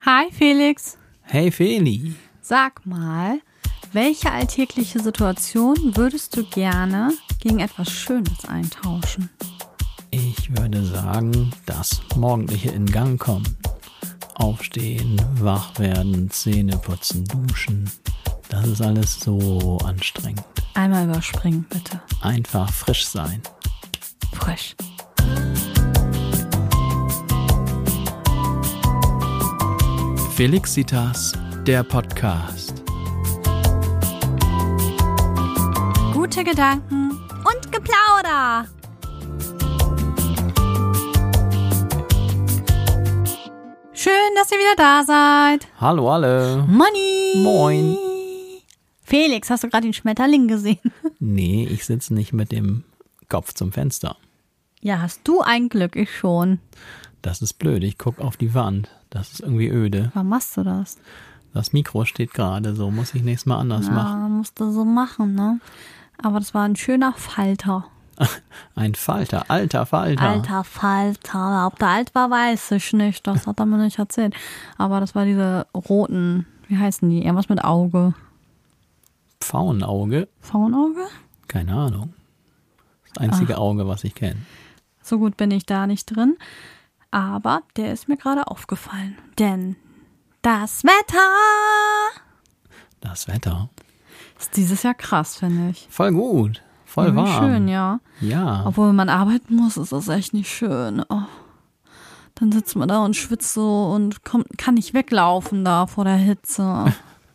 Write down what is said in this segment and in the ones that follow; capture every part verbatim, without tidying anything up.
Hi Felix. Hey Feli. Sag mal, welche alltägliche Situation würdest du gerne gegen etwas Schönes eintauschen? Ich würde sagen, das morgendliche in Gang kommen. Aufstehen, wach werden, Zähne putzen, duschen. Das ist alles so anstrengend. Einmal überspringen, bitte. Einfach frisch sein. Frisch. Felixitas, der Podcast. Gute Gedanken und Geplauder. Schön, dass ihr wieder da seid. Hallo alle. Money. Moin. Felix, hast du gerade den Schmetterling gesehen? Nee, ich sitze nicht mit dem Kopf zum Fenster. Ja, hast du ein Glück, ich schon. Das ist blöd, ich gucke auf die Wand. Das ist irgendwie öde. Warum machst du das? Das Mikro steht gerade so, muss ich nächstes Mal anders ja, machen. musst du so machen, ne? Aber das war ein schöner Falter. Ein Falter, alter Falter. Alter Falter. Ob der alt war, weiß ich nicht. Das hat er mir nicht erzählt. Aber das war diese roten, wie heißen die? Irgendwas mit Auge. Pfauenauge? Pfauenauge? Keine Ahnung. Das einzige Ach. Auge, was ich kenne. So gut bin ich da nicht drin. Aber der ist mir gerade aufgefallen. Denn das Wetter Das Wetter. ist dieses Jahr krass, finde ich. Voll gut. Voll Irgendwie warm. schön, ja. Ja. Obwohl, wenn man arbeiten muss, ist das echt nicht schön. Oh. Dann sitzt man da und schwitzt so und kommt, kann nicht weglaufen da vor der Hitze.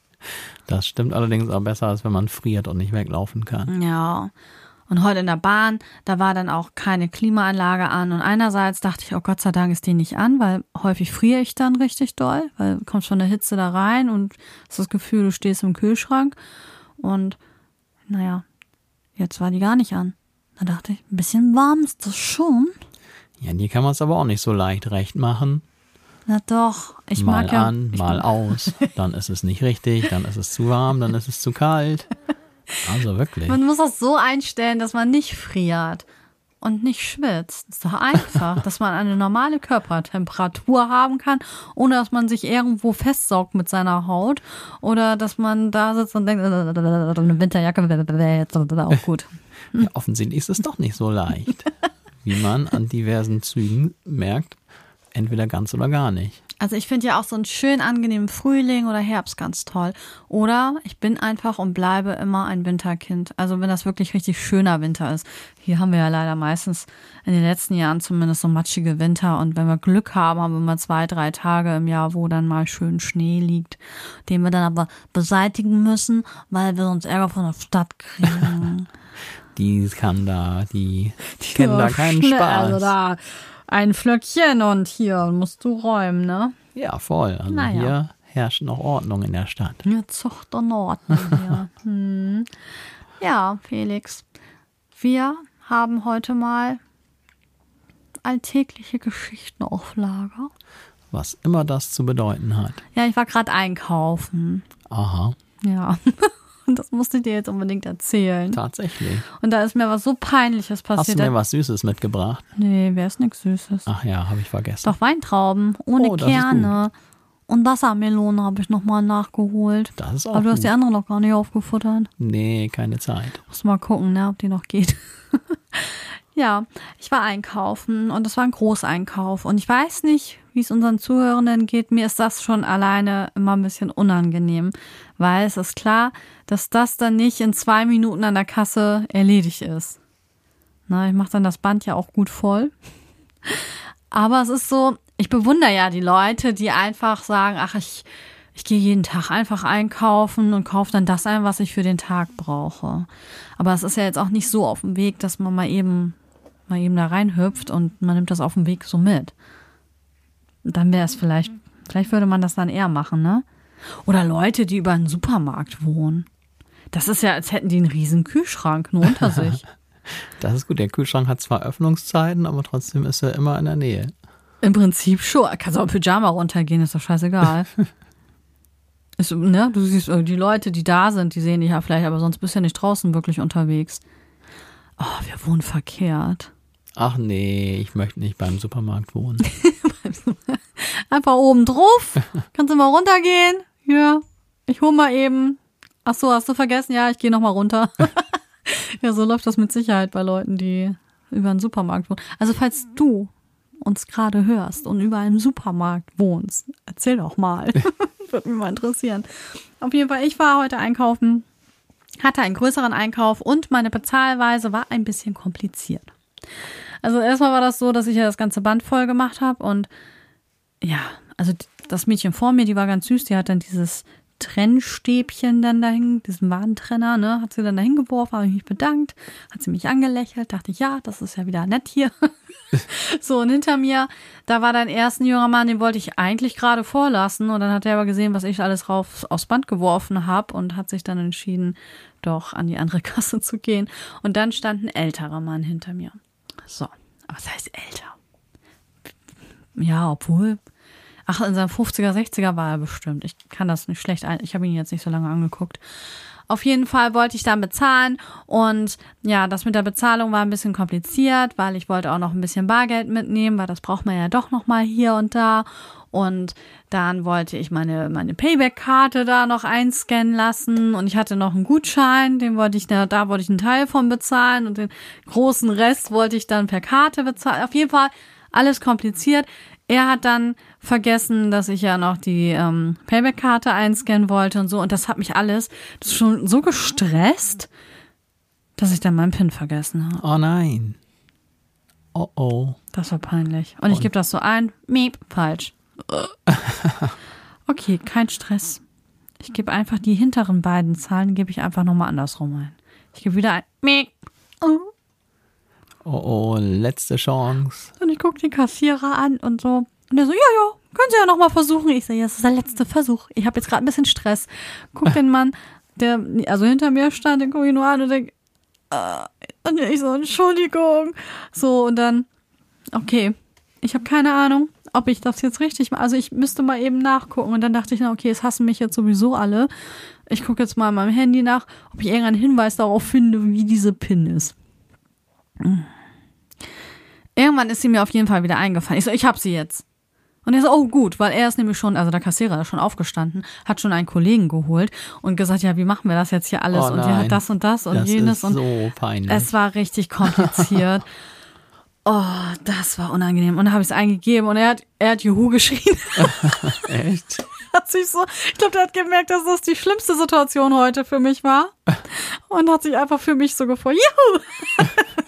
Das stimmt allerdings auch besser, als wenn man friert und nicht weglaufen kann. Ja. Und heute in der Bahn, da war dann auch keine Klimaanlage an. Und einerseits dachte ich, oh Gott sei Dank ist die nicht an, weil häufig friere ich dann richtig doll, weil du kommst von der Hitze da rein und hast das Gefühl, du stehst im Kühlschrank. Und naja, jetzt war die gar nicht an. Da dachte ich, ein bisschen warm ist das schon. Ja, die kann man es aber auch nicht so leicht recht machen. Na doch, ich mal mag ja. an, ich mal mag, aus. Dann ist es nicht richtig, dann ist es zu warm, dann ist es zu kalt. Also wirklich. Man muss das so einstellen, dass man nicht friert und nicht schwitzt. Das ist doch einfach, dass man eine normale Körpertemperatur haben kann, ohne dass man sich irgendwo festsaugt mit seiner Haut oder dass man da sitzt und denkt, eine Winterjacke wäre jetzt auch gut. Ja, offensichtlich ist es doch nicht so leicht, wie man an diversen Zügen merkt, entweder ganz oder gar nicht. Also ich finde ja auch so einen schön angenehmen Frühling oder Herbst ganz toll. Oder ich bin einfach und bleibe immer ein Winterkind. Also wenn das wirklich richtig schöner Winter ist. Hier haben wir ja leider meistens in den letzten Jahren zumindest so matschige Winter. Und wenn wir Glück haben, haben wir mal zwei, drei Tage im Jahr, wo dann mal schön Schnee liegt, den wir dann aber beseitigen müssen, weil wir sonst Ärger von der Stadt kriegen. Die kann da, die, die kennen da keinen Schnell, Spaß. Also da ein Flöckchen und hier musst du räumen, ne? Ja, voll. Also Naja. hier herrscht noch Ordnung in der Stadt. Ja, Zucht und Ordnung hier. hm. Ja, Felix, wir haben heute mal alltägliche Geschichten auf Lager. Was immer das zu bedeuten hat. Ja, ich war gerade einkaufen. Aha, Ja, und das musste ich dir jetzt unbedingt erzählen. tatsächlich. Und da ist mir was so Peinliches Hast du passiert. mir was Süßes mitgebracht? Nee, wäre es nichts Süßes. Ach ja, habe ich vergessen. Doch Weintrauben ohne Oh, das ist Kerne. Und Wassermelone habe ich nochmal nachgeholt. Das ist auch Aber du hast gut. die andere noch gar nicht aufgefuttert. Nee, keine Zeit. Muss mal gucken, ne, ob die noch geht. Ja, ich war einkaufen und es war ein Großeinkauf. Und ich weiß nicht, wie es unseren Zuhörenden geht. Mir ist das schon alleine immer ein bisschen unangenehm. Weil es ist klar, dass das dann nicht in zwei Minuten an der Kasse erledigt ist. Na, ich mache dann das Band ja auch gut voll. Aber es ist so, ich bewundere ja die Leute, die einfach sagen, ach, ich, ich gehe jeden Tag einfach einkaufen und kaufe dann das ein, was ich für den Tag brauche. Aber es ist ja jetzt auch nicht so auf dem Weg, dass man mal eben, mal eben da reinhüpft und man nimmt das auf dem Weg so mit. Dann wäre es vielleicht, vielleicht würde man das dann eher machen, ne? Oder Leute, die über einen Supermarkt wohnen. Das ist ja, als hätten die einen riesen Kühlschrank nur unter sich. Das ist gut. Der Kühlschrank hat zwar Öffnungszeiten, aber trotzdem ist er immer in der Nähe. Im Prinzip schon. Kannst auch Pyjama runtergehen, ist doch scheißegal. Ist, ne? Du siehst, die Leute, die da sind, die sehen dich ja vielleicht, aber sonst bist du ja nicht draußen wirklich unterwegs. Oh, wir wohnen verkehrt. Ach nee, ich möchte nicht beim Supermarkt wohnen. Einfach oben drauf. Kannst du mal runtergehen? Ja, ich hol mal eben. Ach so, hast du vergessen? Ja, ich gehe noch mal runter. Ja, so läuft das mit Sicherheit bei Leuten, die über einen Supermarkt wohnen. Also falls du uns gerade hörst und über einen Supermarkt wohnst, erzähl doch mal. Würde mich mal interessieren. Auf jeden Fall, ich war heute einkaufen, hatte einen größeren Einkauf und meine Bezahlweise war ein bisschen kompliziert. Also erstmal war das so, dass ich ja das ganze Band voll gemacht habe und ja, also das Mädchen vor mir, die war ganz süß, die hat dann dieses Trennstäbchen dann dahin, diesen Warentrenner, ne, hat sie dann dahin geworfen, habe ich mich bedankt, hat sie mich angelächelt, dachte ich, ja, das ist ja wieder nett hier. So, und hinter mir, da war dann erst ein junger Mann, den wollte ich eigentlich gerade vorlassen und dann hat er aber gesehen, was ich alles rauf aufs Band geworfen habe und hat sich dann entschieden, doch an die andere Kasse zu gehen. Und dann stand ein älterer Mann hinter mir. So, aber was heißt älter? Ja, obwohl... Ach, in seinem fünfziger, sechziger war er bestimmt. Ich kann das nicht schlecht ein. Ich habe ihn jetzt nicht so lange angeguckt. Auf jeden Fall wollte ich dann bezahlen und ja, das mit der Bezahlung war ein bisschen kompliziert, weil ich wollte auch noch ein bisschen Bargeld mitnehmen, weil das braucht man ja doch noch mal hier und da. Und dann wollte ich meine meine Payback-Karte da noch einscannen lassen und ich hatte noch einen Gutschein, den wollte ich da, da wollte ich einen Teil von bezahlen und den großen Rest wollte ich dann per Karte bezahlen. Auf jeden Fall alles kompliziert. Er hat dann vergessen, dass ich ja noch die ähm, Payback-Karte einscannen wollte und so. Und das hat mich alles das ist schon so gestresst, dass ich dann meinen PIN vergessen habe. Oh nein. Oh oh. Das war peinlich. Und, und? ich gebe das so ein. Miep, falsch. Okay, kein Stress. Ich gebe einfach die hinteren beiden Zahlen, gebe ich einfach nochmal andersrum ein. Ich gebe wieder ein. Miep. Oh. Oh, oh, letzte Chance. Und ich gucke den Kassierer an und so. Und der so, ja, ja, können Sie ja nochmal versuchen. Ich so, ja, das ist der letzte Versuch. Ich habe jetzt gerade ein bisschen Stress. Guck den Mann, der also hinter mir stand, den gucke ich nur an und denke, äh, und ich so, Entschuldigung. So, und dann, okay, ich habe keine Ahnung, ob ich das jetzt richtig mache. Also ich müsste mal eben nachgucken. Und dann dachte ich, na okay, es hassen mich jetzt sowieso alle. Ich gucke jetzt mal an meinem Handy nach, ob ich irgendeinen Hinweis darauf finde, wie diese PIN ist. Irgendwann ist sie mir auf jeden Fall wieder eingefallen. Ich so, ich hab sie jetzt. Und er so, oh gut, weil er ist nämlich schon, also der Kassierer ist schon aufgestanden, hat schon einen Kollegen geholt und gesagt, ja, wie machen wir das jetzt hier alles? Oh und der hat das und das und das jenes. Ist und so peinlich. Es war richtig kompliziert. Oh, das war unangenehm. Und dann habe ich es eingegeben und er hat, er hat Juhu geschrien. Echt? Hat sich so, ich glaube, der hat gemerkt, dass das die schlimmste Situation heute für mich war. Und hat sich einfach für mich so gefreut. Juhu!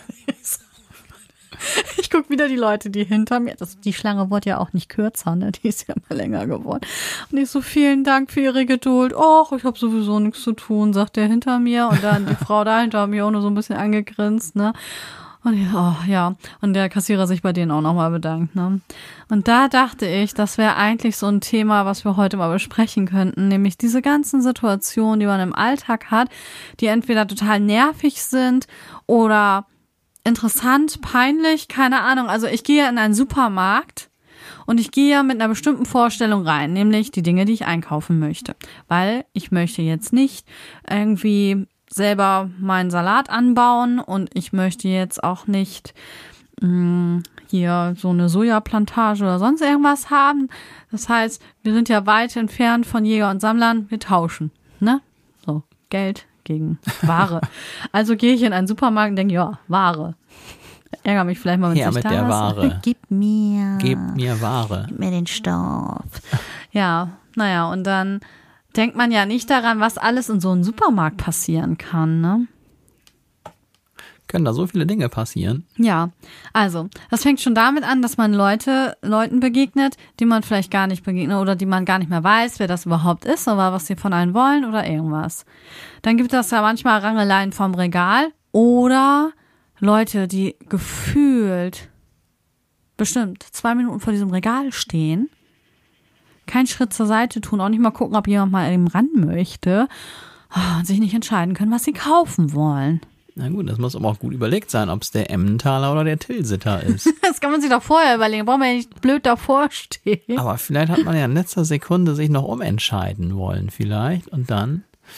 Ich gucke wieder die Leute, die hinter mir, das, die Schlange wurde ja auch nicht kürzer, ne? Die ist ja immer länger geworden. Und ich so, vielen Dank für Ihre Geduld. Och, ich habe sowieso nichts zu tun, sagt der hinter mir. Und dann die Frau da hinter mir auch nur so ein bisschen angegrinst, ne? Und ich, oh, ja, und der Kassierer sich bei denen auch nochmal bedankt, ne? Und da dachte ich, das wäre eigentlich so ein Thema, was wir heute mal besprechen könnten, nämlich diese ganzen Situationen, die man im Alltag hat, die entweder total nervig sind oder interessant, peinlich, keine Ahnung. Also ich gehe in einen Supermarkt und ich gehe mit einer bestimmten Vorstellung rein, nämlich die Dinge, die ich einkaufen möchte. Weil ich möchte jetzt nicht irgendwie selber meinen Salat anbauen und ich möchte jetzt auch nicht mh, hier so eine Sojaplantage oder sonst irgendwas haben. Das heißt, wir sind ja weit entfernt von Jäger und Sammlern, wir tauschen, ne? So, Geld gegen Ware. Also gehe ich in einen Supermarkt und denke, ja, Ware. Ärgere mich vielleicht mal, wenn ja, ich mit da der was. Ware. Gib mir. Gib mir Ware. Gib mir den Stoff. Ja, naja, und dann denkt man ja nicht daran, was alles in so einem Supermarkt passieren kann, ne? Können da so viele Dinge passieren? Ja, also, das fängt schon damit an, dass man Leute, Leuten begegnet, die man vielleicht gar nicht begegnet oder die man gar nicht mehr weiß, wer das überhaupt ist oder was sie von einem wollen oder irgendwas. Dann gibt es ja manchmal Rangeleien vom Regal oder Leute, die gefühlt bestimmt zwei Minuten vor diesem Regal stehen, keinen Schritt zur Seite tun, auch nicht mal gucken, ob jemand mal eben ran möchte und sich nicht entscheiden können, was sie kaufen wollen. Na gut, das muss aber auch gut überlegt sein, ob es der Emmentaler oder der Tilsiter ist. Das kann man sich doch vorher überlegen, braucht man ja nicht blöd davor stehen. Aber vielleicht hat man ja in letzter Sekunde sich noch umentscheiden wollen vielleicht und dann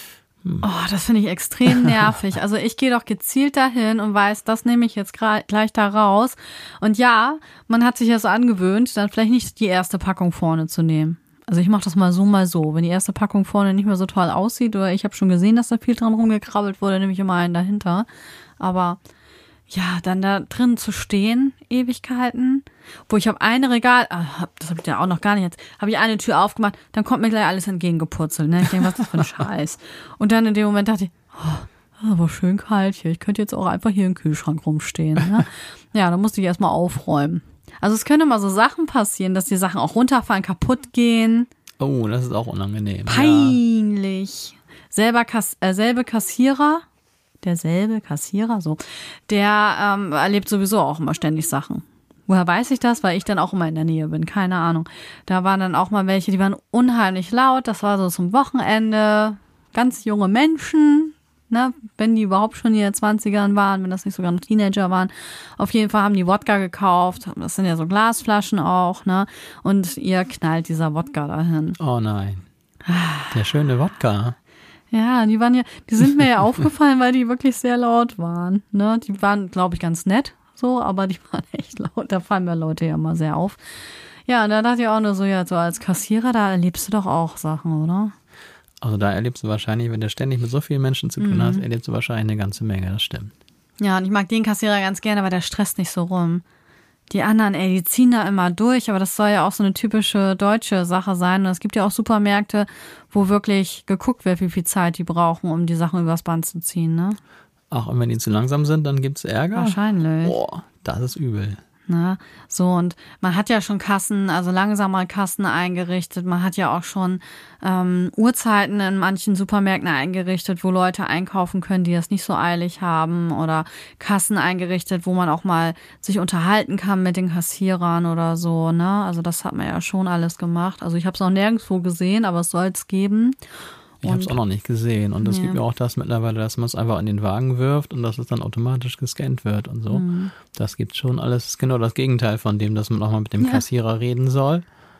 Hm. Oh, das finde ich extrem nervig. Also ich gehe doch gezielt dahin und weiß, das nehme ich jetzt gleich da raus. Und ja, man hat sich ja so angewöhnt, dann vielleicht nicht die erste Packung vorne zu nehmen. Also ich mache das mal so, mal so. Wenn die erste Packung vorne nicht mehr so toll aussieht oder ich habe schon gesehen, dass da viel dran rumgekrabbelt wurde, nehme ich immer einen dahinter. Aber ja, dann da drin zu stehen, Ewigkeiten, wo ich habe eine Regal, ah, das habe ich ja auch noch gar nicht jetzt, habe ich eine Tür aufgemacht, dann kommt mir gleich alles entgegengepurzelt. Ne? Ich denke, was ist das für ein Scheiß? Und dann in dem Moment dachte ich, oh, das ist aber schön kalt hier. Ich könnte jetzt auch einfach hier im Kühlschrank rumstehen. Ne? Ja, dann musste ich erstmal aufräumen. Also es können mal so Sachen passieren, dass die Sachen auch runterfallen, kaputt gehen. Oh, das ist auch unangenehm. Peinlich. Ja. Selber Kass, äh, selbe Kassierer, derselbe Kassierer, so, der ähm, erlebt sowieso auch immer ständig Sachen. Woher weiß ich das? Weil ich dann auch immer in der Nähe bin, keine Ahnung. Da waren dann auch mal welche, die waren unheimlich laut, das war so zum Wochenende, ganz junge Menschen, ne, wenn die überhaupt schon in ihren Zwanzigern waren, wenn das nicht sogar noch Teenager waren. Auf jeden Fall haben die Wodka gekauft, das sind ja so Glasflaschen auch, ne, und ihr knallt dieser Wodka dahin. Oh nein, der schöne Wodka. Ja, die waren ja, die sind mir ja aufgefallen, weil die wirklich sehr laut waren, ne, die waren, glaube ich, ganz nett, so, aber die waren echt laut, da fallen mir Leute ja mal sehr auf. Ja, und da dachte ich auch nur so, ja, so als Kassierer, da erlebst du doch auch Sachen, oder? Also da erlebst du wahrscheinlich, wenn du ständig mit so vielen Menschen zu tun mhm. hast, erlebst du wahrscheinlich eine ganze Menge, das stimmt. Ja, und ich mag den Kassierer ganz gerne, aber der stresst nicht so rum. Die anderen, ey, die ziehen da immer durch, aber das soll ja auch so eine typische deutsche Sache sein. Und es gibt ja auch Supermärkte, wo wirklich geguckt wird, wie viel Zeit die brauchen, um die Sachen übers Band zu ziehen, ne? Ach, und wenn die zu langsam sind, dann gibt's Ärger? Wahrscheinlich. Boah, das ist übel. Ne? So, und man hat ja schon Kassen, also langsame Kassen eingerichtet. Man hat ja auch schon ähm, Uhrzeiten in manchen Supermärkten eingerichtet, wo Leute einkaufen können, die das nicht so eilig haben. Oder Kassen eingerichtet, wo man auch mal sich unterhalten kann mit den Kassierern oder so. Ne? Also das hat man ja schon alles gemacht. Also ich habe es noch nirgendwo gesehen, aber es soll es geben. Ich habe es auch noch nicht gesehen. Und es ja. gibt ja auch das mittlerweile, dass man es einfach in den Wagen wirft und dass es dann automatisch gescannt wird und so. Mhm. Das gibt schon alles. Das ist genau das Gegenteil von dem, dass man auch mal mit dem ja. Kassierer reden soll.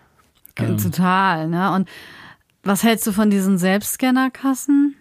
Ähm. Total, ne? Und was hältst du von diesen Selbstscannerkassen?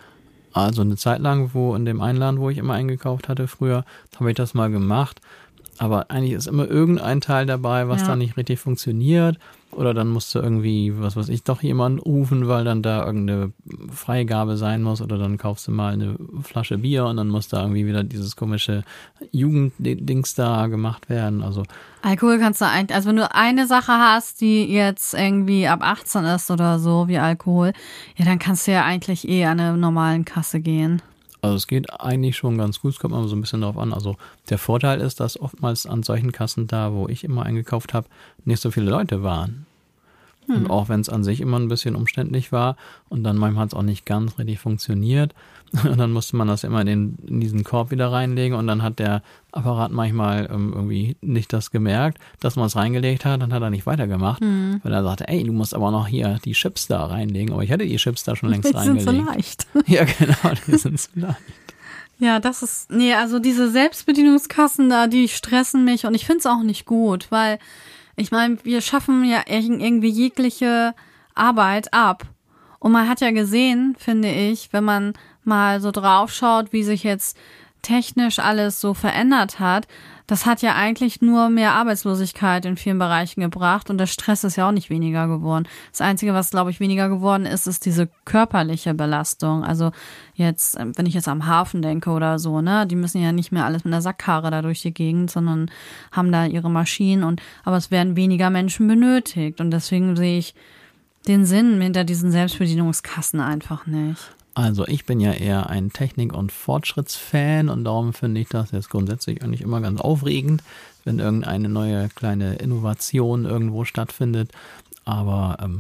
Also eine Zeit lang, wo in dem einen Laden, wo ich immer eingekauft hatte früher, habe ich das mal gemacht. Aber eigentlich ist immer irgendein Teil dabei, was ja. da nicht richtig funktioniert. Oder dann musst du irgendwie, was weiß ich, doch jemanden rufen, weil dann da irgendeine Freigabe sein muss. Oder dann kaufst du mal eine Flasche Bier und dann muss da irgendwie wieder dieses komische Jugenddings da gemacht werden. Also Alkohol kannst du eigentlich, also wenn du eine Sache hast, die jetzt irgendwie ab achtzehn ist oder so, wie Alkohol, ja, dann kannst du ja eigentlich eh an eine normalen Kasse gehen. Also es geht eigentlich schon ganz gut, es kommt mal so ein bisschen drauf an. Also der Vorteil ist, dass oftmals an solchen Kassen da, wo ich immer eingekauft habe, nicht so viele Leute waren. Hm. Und auch wenn es an sich immer ein bisschen umständlich war und dann manchmal hat es auch nicht ganz richtig funktioniert. Und dann musste man das immer in, den, in diesen Korb wieder reinlegen und dann hat der Apparat manchmal ähm, irgendwie nicht das gemerkt, dass man es reingelegt hat, dann hat er nicht weitergemacht, hm. weil er sagte, ey, du musst aber noch hier die Chips da reinlegen. Aber ich hatte die Chips da schon längst die reingelegt. Die sind so leicht. Ja, genau, die sind so leicht. Ja, das ist, nee, also diese Selbstbedienungskassen da, die stressen mich und ich finde es auch nicht gut, weil ich meine, wir schaffen ja irgendwie jegliche Arbeit ab. Und man hat ja gesehen, finde ich, wenn man mal so drauf schaut, wie sich jetzt technisch alles so verändert hat, das hat ja eigentlich nur mehr Arbeitslosigkeit in vielen Bereichen gebracht und der Stress ist ja auch nicht weniger geworden. Das Einzige, was, glaube ich, weniger geworden ist, ist diese körperliche Belastung. Also jetzt, wenn ich jetzt am Hafen denke oder so, ne, die müssen ja nicht mehr alles mit einer Sackkarre da durch die Gegend, sondern haben da ihre Maschinen und, aber es werden weniger Menschen benötigt und deswegen sehe ich den Sinn hinter diesen Selbstbedienungskassen einfach nicht. Also ich bin ja eher ein Technik- und Fortschrittsfan und darum finde ich das jetzt grundsätzlich eigentlich immer ganz aufregend, wenn irgendeine neue kleine Innovation irgendwo stattfindet. Aber ähm,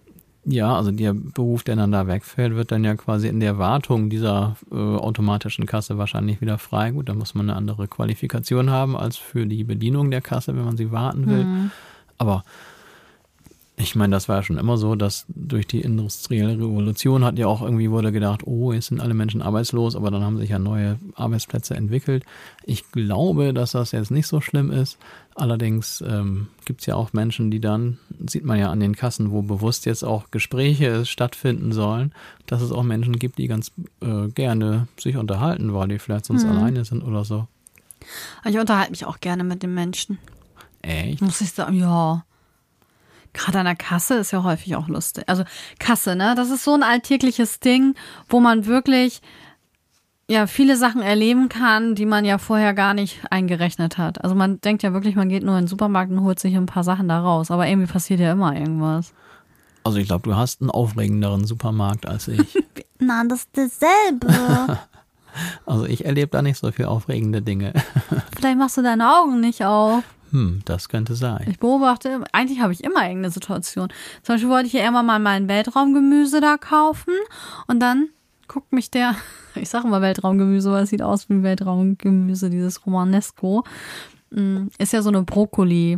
ja, also der Beruf, der dann da wegfällt, wird dann ja quasi in der Wartung dieser äh, automatischen Kasse wahrscheinlich wieder frei. Gut, da muss man eine andere Qualifikation haben als für die Bedienung der Kasse, wenn man sie warten will. Mhm. Aber Ich meine, das war ja schon immer so, dass durch die industrielle Revolution hat ja auch irgendwie wurde gedacht, oh, jetzt sind alle Menschen arbeitslos, aber dann haben sich ja neue Arbeitsplätze entwickelt. Ich glaube, dass das jetzt nicht so schlimm ist. Allerdings ähm, gibt es ja auch Menschen, die dann, sieht man ja an den Kassen, wo bewusst jetzt auch Gespräche stattfinden sollen, dass es auch Menschen gibt, die ganz äh, gerne sich unterhalten, weil die vielleicht sonst hm. alleine sind oder so. Ich unterhalte mich auch gerne mit den Menschen. Echt? Muss ich sagen, ja. Gerade an der Kasse ist ja häufig auch lustig. Also Kasse, ne? Das ist so ein alltägliches Ding, wo man wirklich ja viele Sachen erleben kann, die man ja vorher gar nicht eingerechnet hat. Also man denkt ja wirklich, man geht nur in den Supermarkt und holt sich ein paar Sachen da raus. Aber irgendwie passiert ja immer irgendwas. Also ich glaube, du hast einen aufregenderen Supermarkt als ich. Na, das ist dasselbe. Also ich erlebe da nicht so viel aufregende Dinge. Vielleicht machst du deine Augen nicht auf. Hm, das könnte sein. Ich beobachte, eigentlich habe ich immer irgendeine Situation. Zum Beispiel wollte ich ja irgendwann mal mein Weltraumgemüse da kaufen und dann guckt mich der, ich sage mal Weltraumgemüse, weil es sieht aus wie Weltraumgemüse, dieses Romanesco. Ist ja so eine Brokkoli-Art,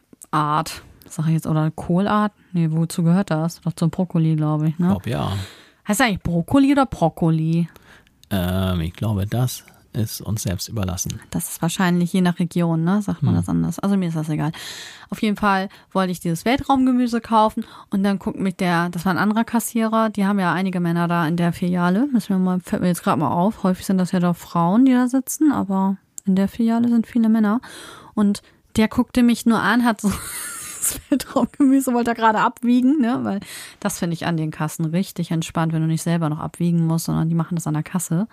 sage ich jetzt, oder Kohlart? Nee, wozu gehört das? Doch zum Brokkoli, glaube ich, ne? Ich glaube, ja. Heißt das eigentlich Brokkoli oder Brokkoli? Ähm, ich glaube, das ist uns selbst überlassen. Das ist wahrscheinlich je nach Region, ne? Sagt man hm. das anders. Also mir ist das egal. Auf jeden Fall wollte ich dieses Weltraumgemüse kaufen und dann guckt mich der, das war ein anderer Kassierer, die haben ja einige Männer da in der Filiale. Müssen wir mal, fällt mir jetzt gerade mal auf. Häufig sind das ja doch Frauen, die da sitzen, aber in der Filiale sind viele Männer. Und der guckte mich nur an, hat so das Weltraumgemüse, wollte er gerade abwiegen, ne? Weil das finde ich an den Kassen richtig entspannt, wenn du nicht selber noch abwiegen musst, sondern die machen das an der Kasse.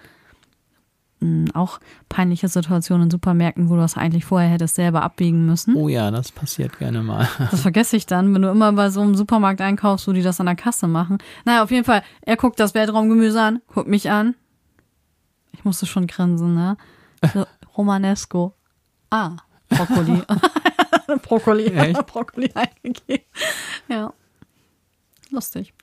Auch peinliche Situationen in Supermärkten, wo du das eigentlich vorher hättest selber abwiegen müssen. Oh ja, das passiert gerne mal. Das vergesse ich dann, wenn du immer bei so einem Supermarkt einkaufst, wo die das an der Kasse machen. Naja, auf jeden Fall, er guckt das Weltraumgemüse an, guckt mich an. Ich musste schon grinsen, ne? So, Romanesco. Ah, Brokkoli. Brokkoli. Echt? Brokkoli eingegeben. Ja. Lustig.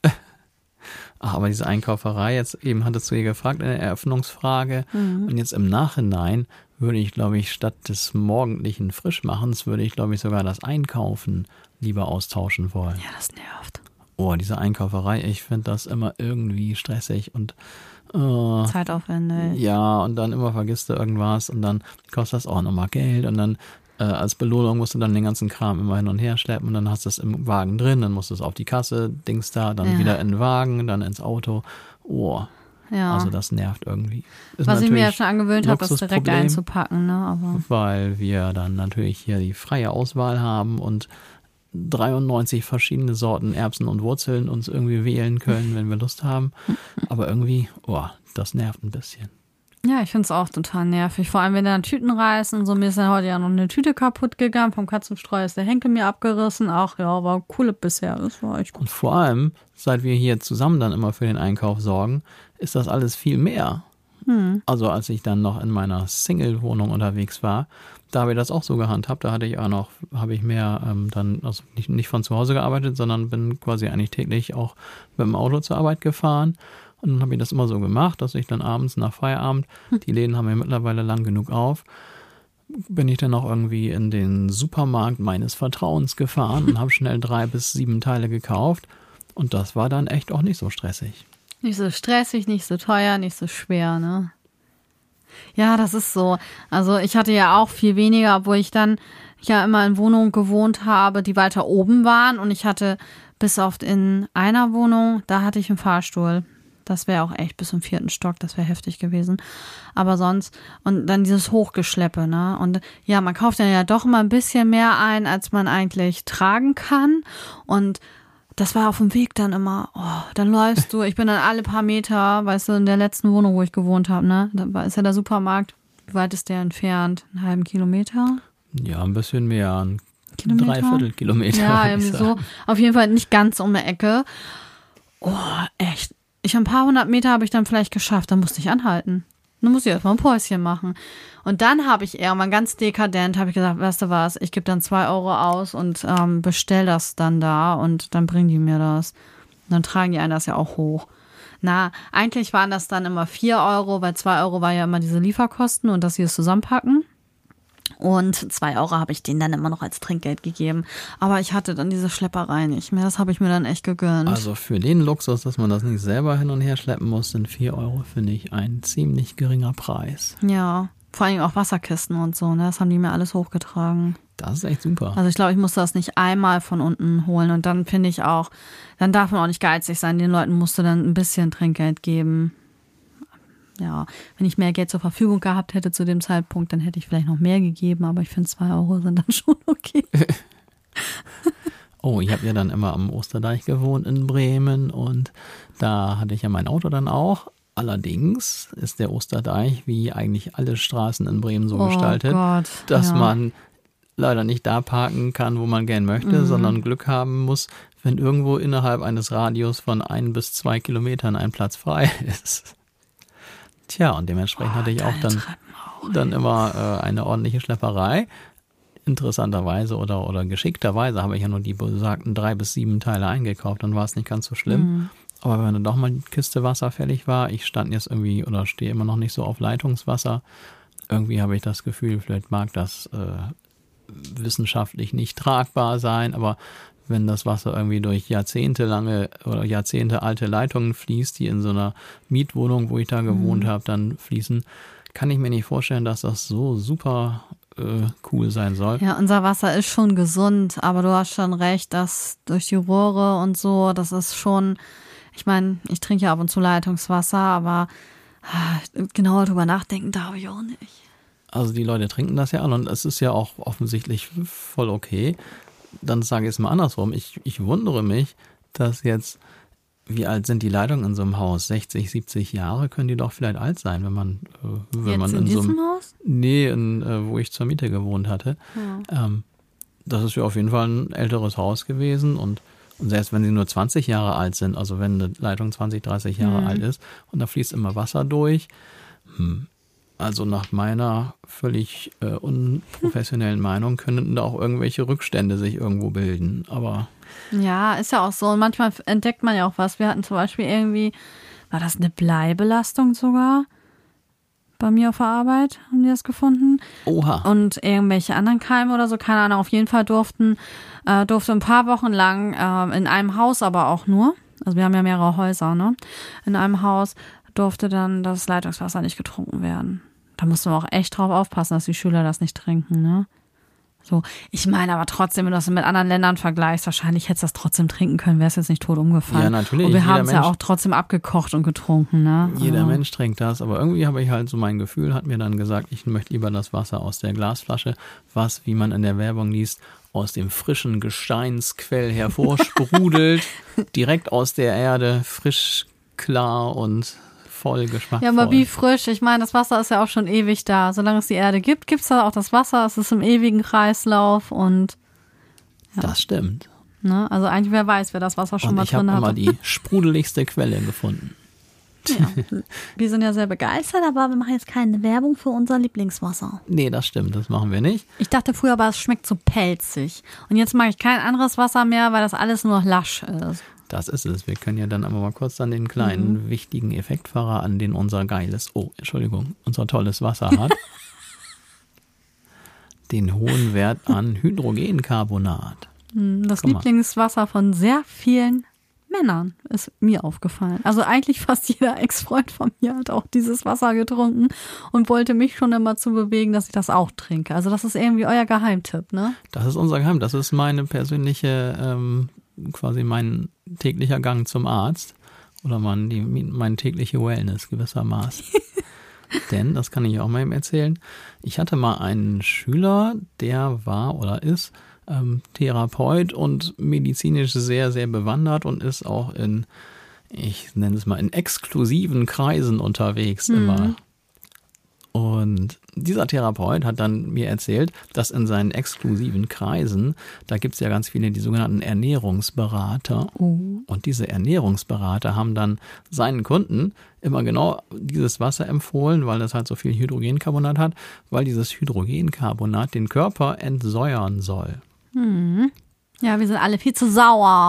Ach, aber diese Einkauferei, jetzt eben hattest du ihr gefragt in der Eröffnungsfrage mhm. und jetzt im Nachhinein würde ich, glaube ich, statt des morgendlichen Frischmachens würde ich, glaube ich, sogar das Einkaufen lieber austauschen wollen. Ja, das nervt. Oh, diese Einkauferei, ich finde das immer irgendwie stressig und äh, zeitaufwendig. Ja, und dann immer vergisst du irgendwas und dann kostet das auch nochmal Geld und dann Äh, als Belohnung musst du dann den ganzen Kram immer hin und her schleppen und dann hast du es im Wagen drin, dann musst du es auf die Kasse, Dings da, dann ja. wieder in den Wagen, dann ins Auto. Oh, ja. Also das nervt irgendwie. Ist Was ich mir ja schon angewöhnt habe, das direkt einzupacken. Ne? Aber weil wir dann natürlich hier die freie Auswahl haben und dreiundneunzig verschiedene Sorten Erbsen und Wurzeln uns irgendwie wählen können, wenn wir Lust haben. Aber irgendwie, oh, das nervt ein bisschen. Ja, ich finde es auch total nervig. Vor allem, wenn dann Tüten reißen und so. Mir ist ja heute ja noch eine Tüte kaputt gegangen. Vom Katzenstreu ist der Henkel mir abgerissen. Ach ja, war cool bisher. Das war echt gut. Und vor allem, seit wir hier zusammen dann immer für den Einkauf sorgen, ist das alles viel mehr. Hm. Also als ich dann noch in meiner Single-Wohnung unterwegs war, da habe ich das auch so gehandhabt. Da hatte ich auch noch, habe ich mehr ähm, dann, also nicht, nicht von zu Hause gearbeitet, sondern bin quasi eigentlich täglich auch mit dem Auto zur Arbeit gefahren. Und dann habe ich das immer so gemacht, dass ich dann abends nach Feierabend, die Läden haben ja mittlerweile lang genug auf, bin ich dann auch irgendwie in den Supermarkt meines Vertrauens gefahren und habe schnell drei bis sieben Teile gekauft. Und das war dann echt auch nicht so stressig. Nicht so stressig, nicht so teuer, nicht so schwer, ne? Ja, das ist so. Also ich hatte ja auch viel weniger, obwohl ich dann ja immer in Wohnungen gewohnt habe, die weiter oben waren. Und ich hatte bis auf in einer Wohnung, da hatte ich einen Fahrstuhl. Das wäre auch echt bis zum vierten Stock, das wäre heftig gewesen. Aber sonst, und dann dieses Hochgeschleppe, ne? Und ja, man kauft dann ja doch immer ein bisschen mehr ein, als man eigentlich tragen kann. Und das war auf dem Weg dann immer, oh, dann läufst du, ich bin dann alle paar Meter, weißt du, in der letzten Wohnung, wo ich gewohnt habe, ne? Da ist ja der Supermarkt, wie weit ist der entfernt? Einen halben Kilometer? Ja, ein bisschen mehr, ein Kilometer? Dreiviertel Kilometer. Ja, irgendwie so. Auf jeden Fall nicht ganz um die Ecke. Oh, echt. Ich ein paar hundert Meter habe ich dann vielleicht geschafft, dann musste ich anhalten. Dann musste ich erstmal ein Päuschen machen. Und dann habe ich irgendwann ganz dekadent, habe ich gesagt, weißt du was, ich gebe dann zwei Euro aus und ähm, bestell das dann da und dann bringen die mir das. Und dann tragen die einen das ja auch hoch. Na, eigentlich waren das dann immer vier Euro, weil zwei Euro war ja immer diese Lieferkosten und dass sie es zusammenpacken. Und zwei Euro habe ich denen dann immer noch als Trinkgeld gegeben. Aber ich hatte dann diese Schlepperei nicht mehr. Das habe ich mir dann echt gegönnt. Also für den Luxus, dass man das nicht selber hin und her schleppen muss, sind vier Euro, finde ich, ein ziemlich geringer Preis. Ja, vor allem auch Wasserkisten und so, ne? Das haben die mir alles hochgetragen. Das ist echt super. Also ich glaube, ich musste das nicht einmal von unten holen. Und dann finde ich auch, dann darf man auch nicht geizig sein. Den Leuten musst du dann ein bisschen Trinkgeld geben. Ja, wenn ich mehr Geld zur Verfügung gehabt hätte zu dem Zeitpunkt, dann hätte ich vielleicht noch mehr gegeben. Aber ich finde, zwei Euro sind dann schon okay. Oh, ich habe ja dann immer am Osterdeich gewohnt in Bremen. Und da hatte ich ja mein Auto dann auch. Allerdings ist der Osterdeich wie eigentlich alle Straßen in Bremen so oh gestaltet, Gott, dass ja. man leider nicht da parken kann, wo man gern möchte, Mhm. sondern Glück haben muss, wenn irgendwo innerhalb eines Radius von ein bis zwei Kilometern ein Platz frei ist. Tja, und dementsprechend Oh, hatte ich auch deine dann, Treppen auch, dann ey. immer äh, eine ordentliche Schlepperei. Interessanterweise oder, oder geschickterweise habe ich ja nur die besagten drei bis sieben Teile eingekauft, dann war es nicht ganz so schlimm. Mhm. Aber wenn dann doch mal die Kiste Wasser fällig war, ich stand jetzt irgendwie oder stehe immer noch nicht so auf Leitungswasser, irgendwie habe ich das Gefühl, vielleicht mag das äh, wissenschaftlich nicht tragbar sein, aber wenn das Wasser irgendwie durch jahrzehntelange oder jahrzehntealte Leitungen fließt, die in so einer Mietwohnung, wo ich da gewohnt Mhm. habe, dann fließen, kann ich mir nicht vorstellen, dass das so super äh, cool sein soll. Ja, unser Wasser ist schon gesund, aber du hast schon recht, dass durch die Rohre und so, das ist schon, ich meine, ich trinke ja ab und zu Leitungswasser, aber ah, genauer drüber nachdenken darf ich auch nicht. Also die Leute trinken das ja alle und es ist ja auch offensichtlich voll okay. Dann sage ich es mal andersrum. Ich, ich wundere mich, dass jetzt, wie alt sind die Leitungen in so einem Haus? sechzig, siebzig Jahre können die doch vielleicht alt sein, wenn man, äh, wenn Jetzt man in in so diesem einem, Haus? nee, in, äh, wo ich zur Miete gewohnt hatte. Ja. Ähm, das ist ja auf jeden Fall ein älteres Haus gewesen und, und selbst wenn sie nur zwanzig Jahre alt sind, also wenn eine Leitung zwanzig, dreißig Jahre Mhm. alt ist und da fließt immer Wasser durch, hm, also nach meiner völlig äh, unprofessionellen Meinung könnten da auch irgendwelche Rückstände sich irgendwo bilden. Aber Ja, ist ja auch so. Und manchmal entdeckt man ja auch was. Wir hatten zum Beispiel irgendwie, war das eine Bleibelastung sogar? Bei mir auf der Arbeit haben die das gefunden. oha, Und irgendwelche anderen Keime oder so, keine Ahnung. Auf jeden Fall durften, äh, durfte ein paar Wochen lang äh, in einem Haus aber auch nur, also wir haben ja mehrere Häuser, ne? In einem Haus durfte dann das Leitungswasser nicht getrunken werden. Da mussten wir auch echt drauf aufpassen, dass die Schüler das nicht trinken, ne? So, ich meine aber trotzdem, wenn du das mit anderen Ländern vergleichst, wahrscheinlich hättest du das trotzdem trinken können, wärst jetzt nicht tot umgefallen. Ja, natürlich. Und wir Jeder haben es ja Mensch- auch trotzdem abgekocht und getrunken, ne? jeder Also, Mensch trinkt das. Aber irgendwie habe ich halt so mein Gefühl, hat mir dann gesagt, ich möchte lieber das Wasser aus der Glasflasche, was, wie man in der Werbung liest, aus dem frischen Gesteinsquell hervorsprudelt, direkt aus der Erde, frisch, klar und voll geschmackvoll. Ja, aber wie frisch. Ich meine, das Wasser ist ja auch schon ewig da. Solange es die Erde gibt, gibt es da auch das Wasser. Es ist im ewigen Kreislauf und ja. Das stimmt. Ne? Also eigentlich, wer weiß, wer das Wasser schon Und mal ich habe drin immer hatte. die sprudeligste Quelle gefunden. Ja. Wir sind ja sehr begeistert, aber wir machen jetzt keine Werbung für unser Lieblingswasser. Nee, das stimmt, das machen wir nicht. Ich dachte früher, aber es schmeckt so pelzig. Und jetzt mag ich kein anderes Wasser mehr, weil das alles nur lasch ist. Das ist es. Wir können ja dann aber mal kurz dann den kleinen, Mhm. wichtigen Effekt verraten, den unser geiles, oh, Entschuldigung, unser tolles Wasser hat. Den hohen Wert an Hydrogencarbonat. Das Guck mal. Lieblingswasser von sehr vielen Männern ist mir aufgefallen. Also eigentlich fast jeder Ex-Freund von mir hat auch dieses Wasser getrunken und wollte mich schon immer zu bewegen, dass ich das auch trinke. Also das ist irgendwie euer Geheimtipp, ne? Das ist unser Geheim. Das ist meine persönliche, ähm, quasi mein täglicher Gang zum Arzt. Oder mein, die, meine tägliche Wellness gewissermaßen. Denn, das kann ich auch mal eben erzählen, ich hatte mal einen Schüler, der war oder ist ähm, Therapeut und medizinisch sehr, sehr bewandert und ist auch in, ich nenne es mal, in exklusiven Kreisen unterwegs immer. Und dieser Therapeut hat dann mir erzählt, dass in seinen exklusiven Kreisen, da gibt es ja ganz viele, die sogenannten Ernährungsberater. Oh. Und diese Ernährungsberater haben dann seinen Kunden immer genau dieses Wasser empfohlen, weil das halt so viel Hydrogencarbonat hat, weil dieses Hydrogencarbonat den Körper entsäuern soll. Ja, wir sind alle viel zu sauer.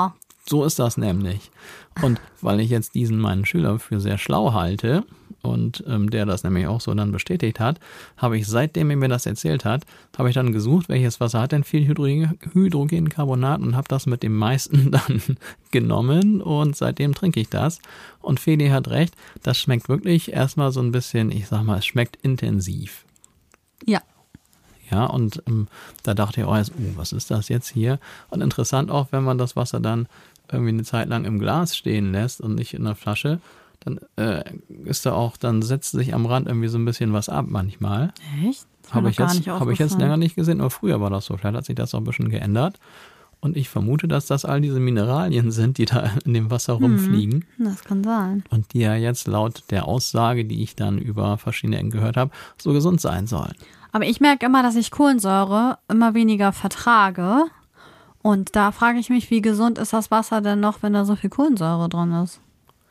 So ist das nämlich. Und weil ich jetzt diesen meinen Schüler für sehr schlau halte und ähm, der das nämlich auch so dann bestätigt hat, habe ich, seitdem er mir das erzählt hat, habe ich dann gesucht, welches Wasser hat denn viel Hydrogen, Hydrogencarbonat und habe das mit dem meisten dann genommen und seitdem trinke ich das. Und Feli hat recht, das schmeckt wirklich erstmal so ein bisschen, ich sag mal, es schmeckt intensiv. Ja. Ja, und ähm, da dachte ich, oh, jetzt, oh, was ist das jetzt hier? Und interessant auch, wenn man das Wasser dann irgendwie eine Zeit lang im Glas stehen lässt und nicht in der Flasche, dann äh, ist da auch, dann setzt sich am Rand irgendwie so ein bisschen was ab manchmal. Echt? Habe ich, jetzt, hab ich jetzt länger nicht gesehen, aber früher war das so. Vielleicht hat sich das auch ein bisschen geändert. Und ich vermute, dass das all diese Mineralien sind, die da in dem Wasser rumfliegen. Hm, das kann sein. Und die ja jetzt laut der Aussage, die ich dann über verschiedene Ecken gehört habe, so gesund sein sollen. Aber ich merke immer, dass ich Kohlensäure immer weniger vertrage. Und da frage ich mich, wie gesund ist das Wasser denn noch, wenn da so viel Kohlensäure drin ist?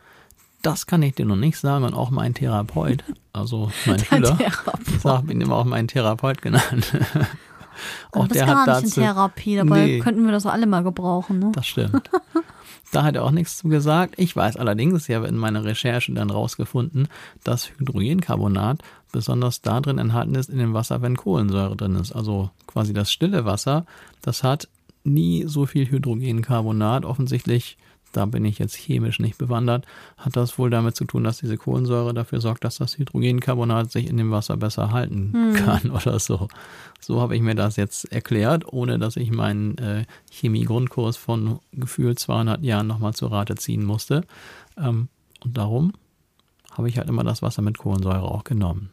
Das kann ich dir noch nicht sagen und auch mein Therapeut, also mein Dein Schüler, Therapeut. ich habe ihn immer auch meinen Therapeut genannt. Auch auch das der gar hat nicht dazu, in Therapie, dabei nee, könnten wir das alle mal gebrauchen. Ne? das stimmt. Da hat er auch nichts zu gesagt. Ich weiß allerdings, ich habe in meiner Recherche dann rausgefunden, dass Hydrogencarbonat besonders da drin enthalten ist in dem Wasser, wenn Kohlensäure drin ist. Also quasi das stille Wasser, das hat nie so viel Hydrogencarbonat. Offensichtlich, da bin ich jetzt chemisch nicht bewandert, hat das wohl damit zu tun, dass diese Kohlensäure dafür sorgt, dass das Hydrogencarbonat sich in dem Wasser besser halten hm. kann oder so. So habe ich mir das jetzt erklärt, ohne dass ich meinen äh, Chemie-Grundkurs von gefühlt zweihundert Jahren nochmal zur Rate ziehen musste. Ähm, und darum habe ich halt immer das Wasser mit Kohlensäure auch genommen.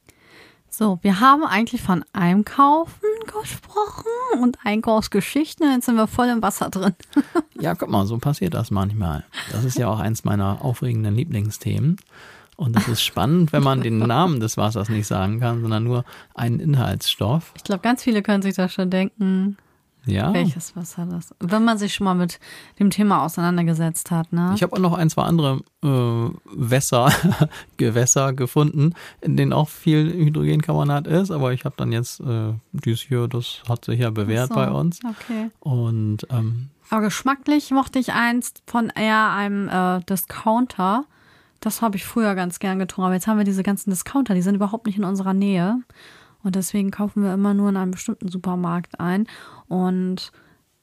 So, wir haben eigentlich von Einkaufen gesprochen und Einkaufsgeschichten. Jetzt sind wir voll im Wasser drin. Ja, guck mal, so passiert das manchmal. Das ist ja auch eins meiner aufregenden Lieblingsthemen. Und es ist spannend, wenn man den Namen des Wassers nicht sagen kann, sondern nur einen Inhaltsstoff. Ich glaube, ganz viele können sich da schon denken, ja. welches Wasser das ist. Wenn man sich schon mal mit dem Thema auseinandergesetzt hat. Ne? Ich habe auch noch ein, zwei andere äh, Wässer, Gewässer gefunden, in denen auch viel Hydrogencarbonat ist. Aber ich habe dann jetzt äh, dieses hier, das hat sich ja bewährt so, bei uns. Okay. Und, ähm, aber geschmacklich mochte ich eins von eher einem äh, Discounter. Das habe ich früher ganz gern getrunken. Aber jetzt haben wir diese ganzen Discounter, die sind überhaupt nicht in unserer Nähe. Und deswegen kaufen wir immer nur in einem bestimmten Supermarkt ein. Und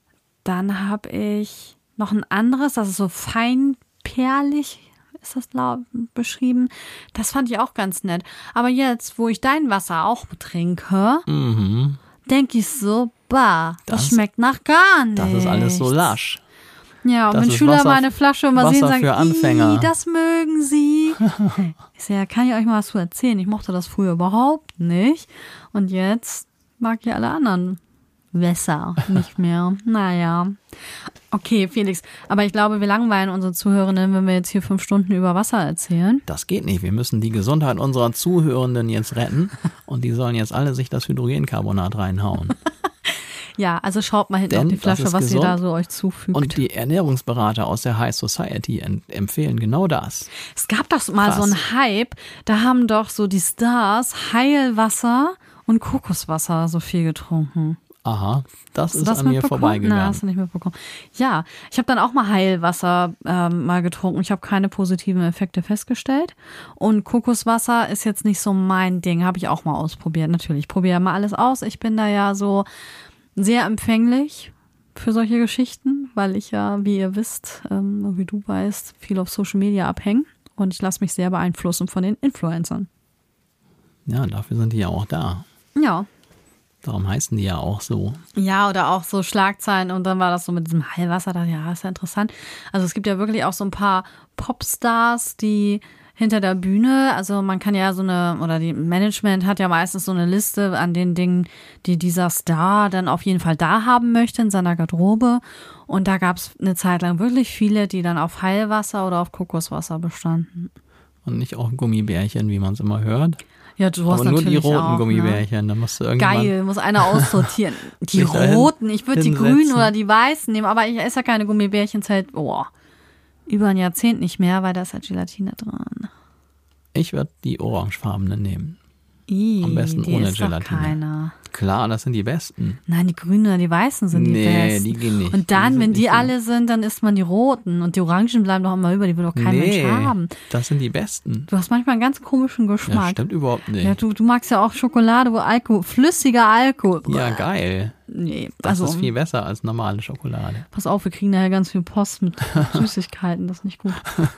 dann habe ich noch ein anderes, das ist so feinperlig, ist das glaub, beschrieben. Das fand ich auch ganz nett. Aber jetzt, wo ich dein Wasser auch trinke, mhm. denke ich so, bah, das, das schmeckt nach gar nichts. Das ist alles so lasch. Ja, und das wenn Schüler Wasser, meine Flasche immer Wasser sehen, sagen, für Anfänger. das mögen sie. Ich sage, ja, kann ich euch mal was zu erzählen? Ich mochte das früher überhaupt nicht. Und jetzt mag ich alle anderen Wässer nicht mehr. Naja. Okay, Felix, aber ich glaube, wir langweilen unsere Zuhörenden, wenn wir jetzt hier fünf Stunden über Wasser erzählen. Das geht nicht. Wir müssen die Gesundheit unserer Zuhörenden jetzt retten und die sollen jetzt alle sich das Hydrogencarbonat reinhauen. Ja, also schaut mal hinten auf die Flasche, was ihr da so euch zufügt. Und die Ernährungsberater aus der High Society empfehlen genau das. Es gab doch mal Krass. so einen Hype, da haben doch so die Stars Heilwasser und Kokoswasser so viel getrunken. Aha, das ist das an mir vorbeigegangen. Na, hast du nicht mitbekommen. Ja, ich habe dann auch mal Heilwasser ähm, mal getrunken. Ich habe keine positiven Effekte festgestellt. Und Kokoswasser ist jetzt nicht so mein Ding, habe ich auch mal ausprobiert. Natürlich, ich probiere mal alles aus. Ich bin da ja so sehr empfänglich für solche Geschichten, weil ich ja, wie ihr wisst, ähm, wie du weißt, viel auf Social Media abhänge. Und ich lasse mich sehr beeinflussen von den Influencern. Ja, dafür sind die ja auch da. Ja. Darum heißen die ja auch so. Ja, oder auch so Schlagzeilen und dann war das so mit diesem Heilwasser, da ja, ist ja interessant. Also es gibt ja wirklich auch so ein paar Popstars, die hinter der Bühne, also man kann ja so eine, oder die Management hat ja meistens so eine Liste an den Dingen, die dieser Star dann auf jeden Fall da haben möchte in seiner Garderobe. Und da gab es eine Zeit lang wirklich viele, die dann auf Heilwasser oder auf Kokoswasser bestanden. Und nicht auch Gummibärchen, wie man es immer hört. Ja, du hast aber nur natürlich die roten auch, Gummibärchen, ne? da musst du irgendwann Geil, muss einer aussortieren. Die roten, ich würde die grünen oder die weißen nehmen, aber ich esse ja keine Gummibärchen seit oh, über ein Jahrzehnt nicht mehr, weil da ist halt Gelatine dran. Ich würde die orangefarbenen nehmen. Ih, Am besten die ohne ist doch Gelatine. keiner. Klar, das sind die besten. Nein, die grünen oder die weißen sind die Nee, besten. die gehen nicht. Und dann, Die sind wenn die nicht gut. alle sind, dann isst man die roten. Und die orangen bleiben doch immer über, die will doch kein Nee, Mensch haben. das sind die besten. Du hast manchmal einen ganz komischen Ja, Geschmack. stimmt überhaupt nicht. Ja, du, du magst ja auch Schokolade, wo Alkohol, flüssiger Alkohol. Ja, geil. Nee, Das also ist viel besser als normale Schokolade. pass auf, wir kriegen nachher ganz viel Post mit Süßigkeiten, das ist nicht gut.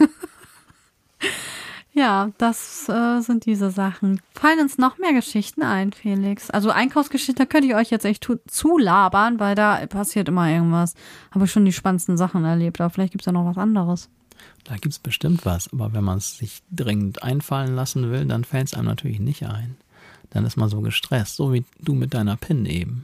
Ja, das äh, sind diese Sachen. Fallen uns noch mehr Geschichten ein, Felix? Also Einkaufsgeschichten, da könnte ich euch jetzt echt tu- zulabern, weil da passiert immer irgendwas. Habe ich schon die spannendsten Sachen erlebt, aber vielleicht gibt es ja noch was anderes. Da gibt's bestimmt was, aber wenn man es sich dringend einfallen lassen will, dann fällt es einem natürlich nicht ein. Dann ist man so gestresst, so wie du mit deiner PIN eben.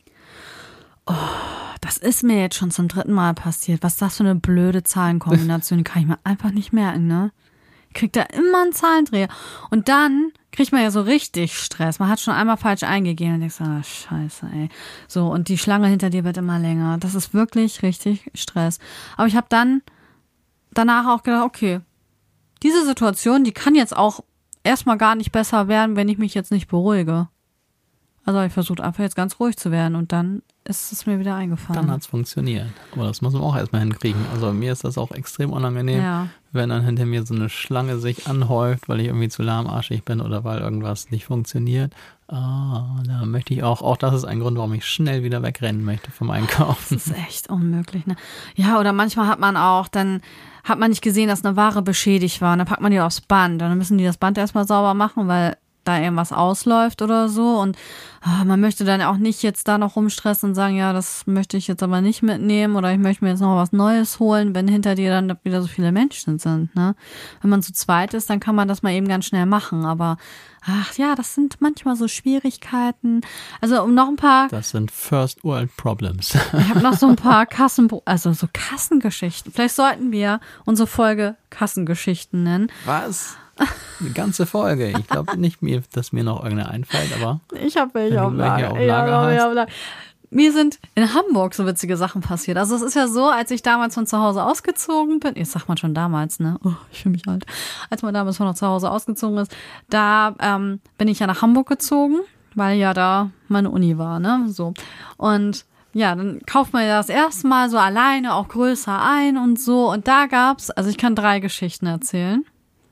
Das ist mir jetzt schon zum dritten Mal passiert. Was ist das für eine blöde Zahlenkombination? Die kann ich mir einfach nicht merken, ne? Kriegt da immer einen Zahlendreher. Und dann kriegt man ja so richtig Stress. Man hat schon einmal falsch eingegeben und denkt so, ah, scheiße, ey. So, und die Schlange hinter dir wird immer länger. Das ist wirklich richtig Stress. Aber ich habe dann danach auch gedacht, okay, diese Situation, die kann jetzt auch erstmal gar nicht besser werden, wenn ich mich jetzt nicht beruhige. Also ich versuche einfach jetzt ganz ruhig zu werden und dann ist es mir wieder eingefallen. Dann hat's funktioniert. Aber das muss man auch erstmal hinkriegen. Also mir ist das auch extrem unangenehm, Ja. wenn dann hinter mir so eine Schlange sich anhäuft, weil ich irgendwie zu lahmarschig bin oder weil irgendwas nicht funktioniert. Ah, da möchte ich auch, auch das ist ein Grund, warum ich schnell wieder wegrennen möchte vom Einkaufen. Das ist echt unmöglich, ne? Ja, oder manchmal hat man auch, dann hat man nicht gesehen, dass eine Ware beschädigt war und dann packt man die aufs Band und dann müssen die das Band erstmal sauber machen, weil da irgendwas ausläuft oder so und ah, man möchte dann auch nicht jetzt da noch rumstressen und sagen, ja, das möchte ich jetzt aber nicht mitnehmen oder ich möchte mir jetzt noch was Neues holen, wenn hinter dir dann wieder so viele Menschen sind, ne? Wenn man zu zweit ist, dann kann man das mal eben ganz schnell machen, aber ach ja, das sind manchmal so Schwierigkeiten. Also um noch ein paar, Das sind First World Problems. ich habe noch so ein paar Kassen, also so Kassengeschichten. Vielleicht sollten wir unsere Folge Kassengeschichten nennen. Was? Eine ganze Folge. Ich glaube nicht, mir, dass mir noch irgendeine einfällt, aber Ich habe welche Wenn auf du welche Lager. auf Ja, Lager aber hast. ja, auf Lager. Mir sind in Hamburg so witzige Sachen passiert. Also es ist ja so, als ich damals von zu Hause ausgezogen bin, jetzt sagt man schon damals, ne? Oh, ich fühle mich alt. Als man damals von zu Hause ausgezogen ist, da ähm, bin ich ja nach Hamburg gezogen, weil ja da meine Uni war, ne? So. Und ja, dann kauft man ja das erste Mal so alleine, auch größer ein und so. Und da gab's, also ich kann drei Geschichten erzählen.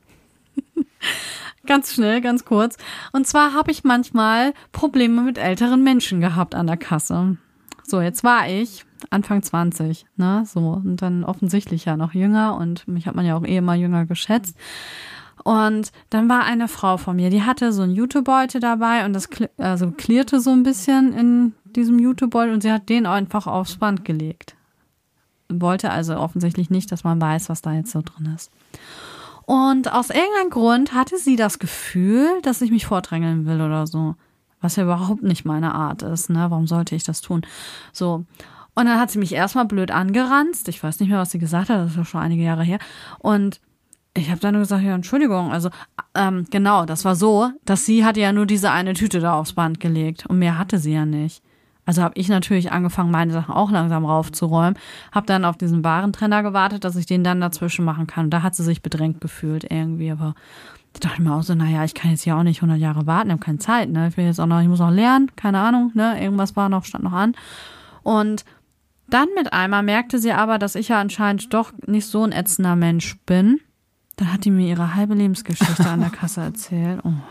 Ganz schnell, ganz kurz. Und zwar habe ich manchmal Probleme mit älteren Menschen gehabt an der Kasse. So, jetzt war ich Anfang zwanzig, ne, so. Und dann offensichtlich ja noch jünger und mich hat man ja auch eh immer jünger geschätzt. Und dann war eine Frau von mir, die hatte so einen Jutebeutel dabei und das also klirrte so ein bisschen in diesem Jutebeutel und sie hat den einfach aufs Band gelegt. Wollte also offensichtlich nicht, dass man weiß, was da jetzt so drin ist. Und aus irgendeinem Grund hatte sie das Gefühl, dass ich mich vordrängeln will oder so. Was ja überhaupt nicht meine Art ist, ne? Warum sollte ich das tun? So. Und dann hat sie mich erstmal blöd angeranzt. Ich weiß nicht mehr, was sie gesagt hat. Das ist ja schon einige Jahre her. Und ich habe dann nur gesagt, ja, Entschuldigung. Also, ähm, genau, das war so, dass sie hatte ja nur diese eine Tüte da aufs Band gelegt. Und mehr hatte sie ja nicht. Also habe ich natürlich angefangen, meine Sachen auch langsam raufzuräumen. Habe dann auf diesen Warentrenner gewartet, dass ich den dann dazwischen machen kann. Und da hat sie sich bedrängt gefühlt irgendwie. Aber ich dachte mir auch so, naja, ich kann jetzt hier auch nicht hundert Jahre warten, ich habe keine Zeit. Ne? Ich will jetzt auch noch, ich muss noch lernen, keine Ahnung. Ne? Irgendwas war noch, stand noch an. Und dann mit einmal merkte sie aber, dass ich ja anscheinend doch nicht so ein ätzender Mensch bin. Dann hat die mir ihre halbe Lebensgeschichte an der Kasse erzählt. Oh.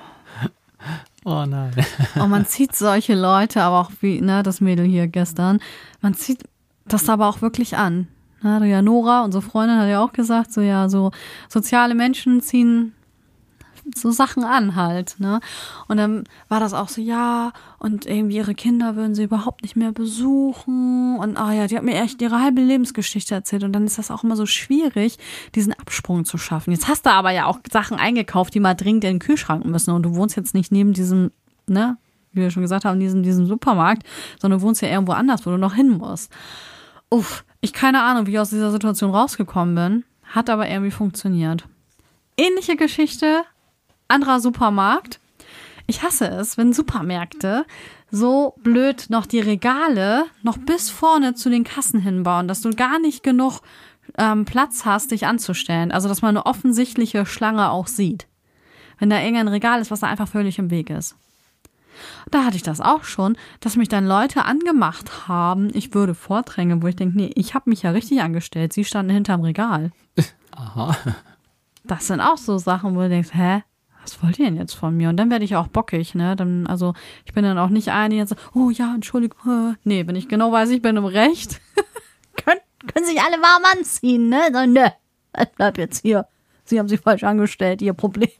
oh nein. Und man zieht solche Leute, aber auch wie, ne, das Mädel hier gestern, man zieht das aber auch wirklich an. Ne, ja, Nora, unsere Freundin, hat ja auch gesagt, so ja, so soziale Menschen ziehen so Sachen an halt, ne? Und dann war das auch so, ja, und irgendwie ihre Kinder würden sie überhaupt nicht mehr besuchen und ah ja, die hat mir echt ihre halbe Lebensgeschichte erzählt und dann ist das auch immer so schwierig, diesen Absprung zu schaffen. Jetzt hast du aber ja auch Sachen eingekauft, die mal dringend in den Kühlschrank müssen und du wohnst jetzt nicht neben diesem, ne, wie wir schon gesagt haben, diesem, diesem Supermarkt, sondern du wohnst ja irgendwo anders, wo du noch hin musst. Uff, ich keine Ahnung, wie ich aus dieser Situation rausgekommen bin, hat aber irgendwie funktioniert. Ähnliche Geschichte, anderer Supermarkt. Ich hasse es, wenn Supermärkte so blöd noch die Regale noch bis vorne zu den Kassen hinbauen, dass du gar nicht genug ähm, Platz hast, dich anzustellen. Also, dass man eine offensichtliche Schlange auch sieht. wenn da irgendein Regal ist, was da einfach völlig im Weg ist. Da hatte ich das auch schon, dass mich dann Leute angemacht haben, ich würde vordrängen, wo ich denke, nee, ich habe mich ja richtig angestellt. Sie standen hinterm Regal. Aha. Das sind auch so Sachen, wo du denkst, hä, was wollt ihr denn jetzt von mir? Und dann werde ich auch bockig, ne? Dann, also ich bin dann auch nicht eine, die jetzt so, oh ja, Entschuldigung. Nee, wenn ich genau weiß, ich bin im Recht, können, können sich alle warm anziehen, ne? So, ne, ich bleib jetzt hier. Sie haben sich falsch angestellt, ihr Problem.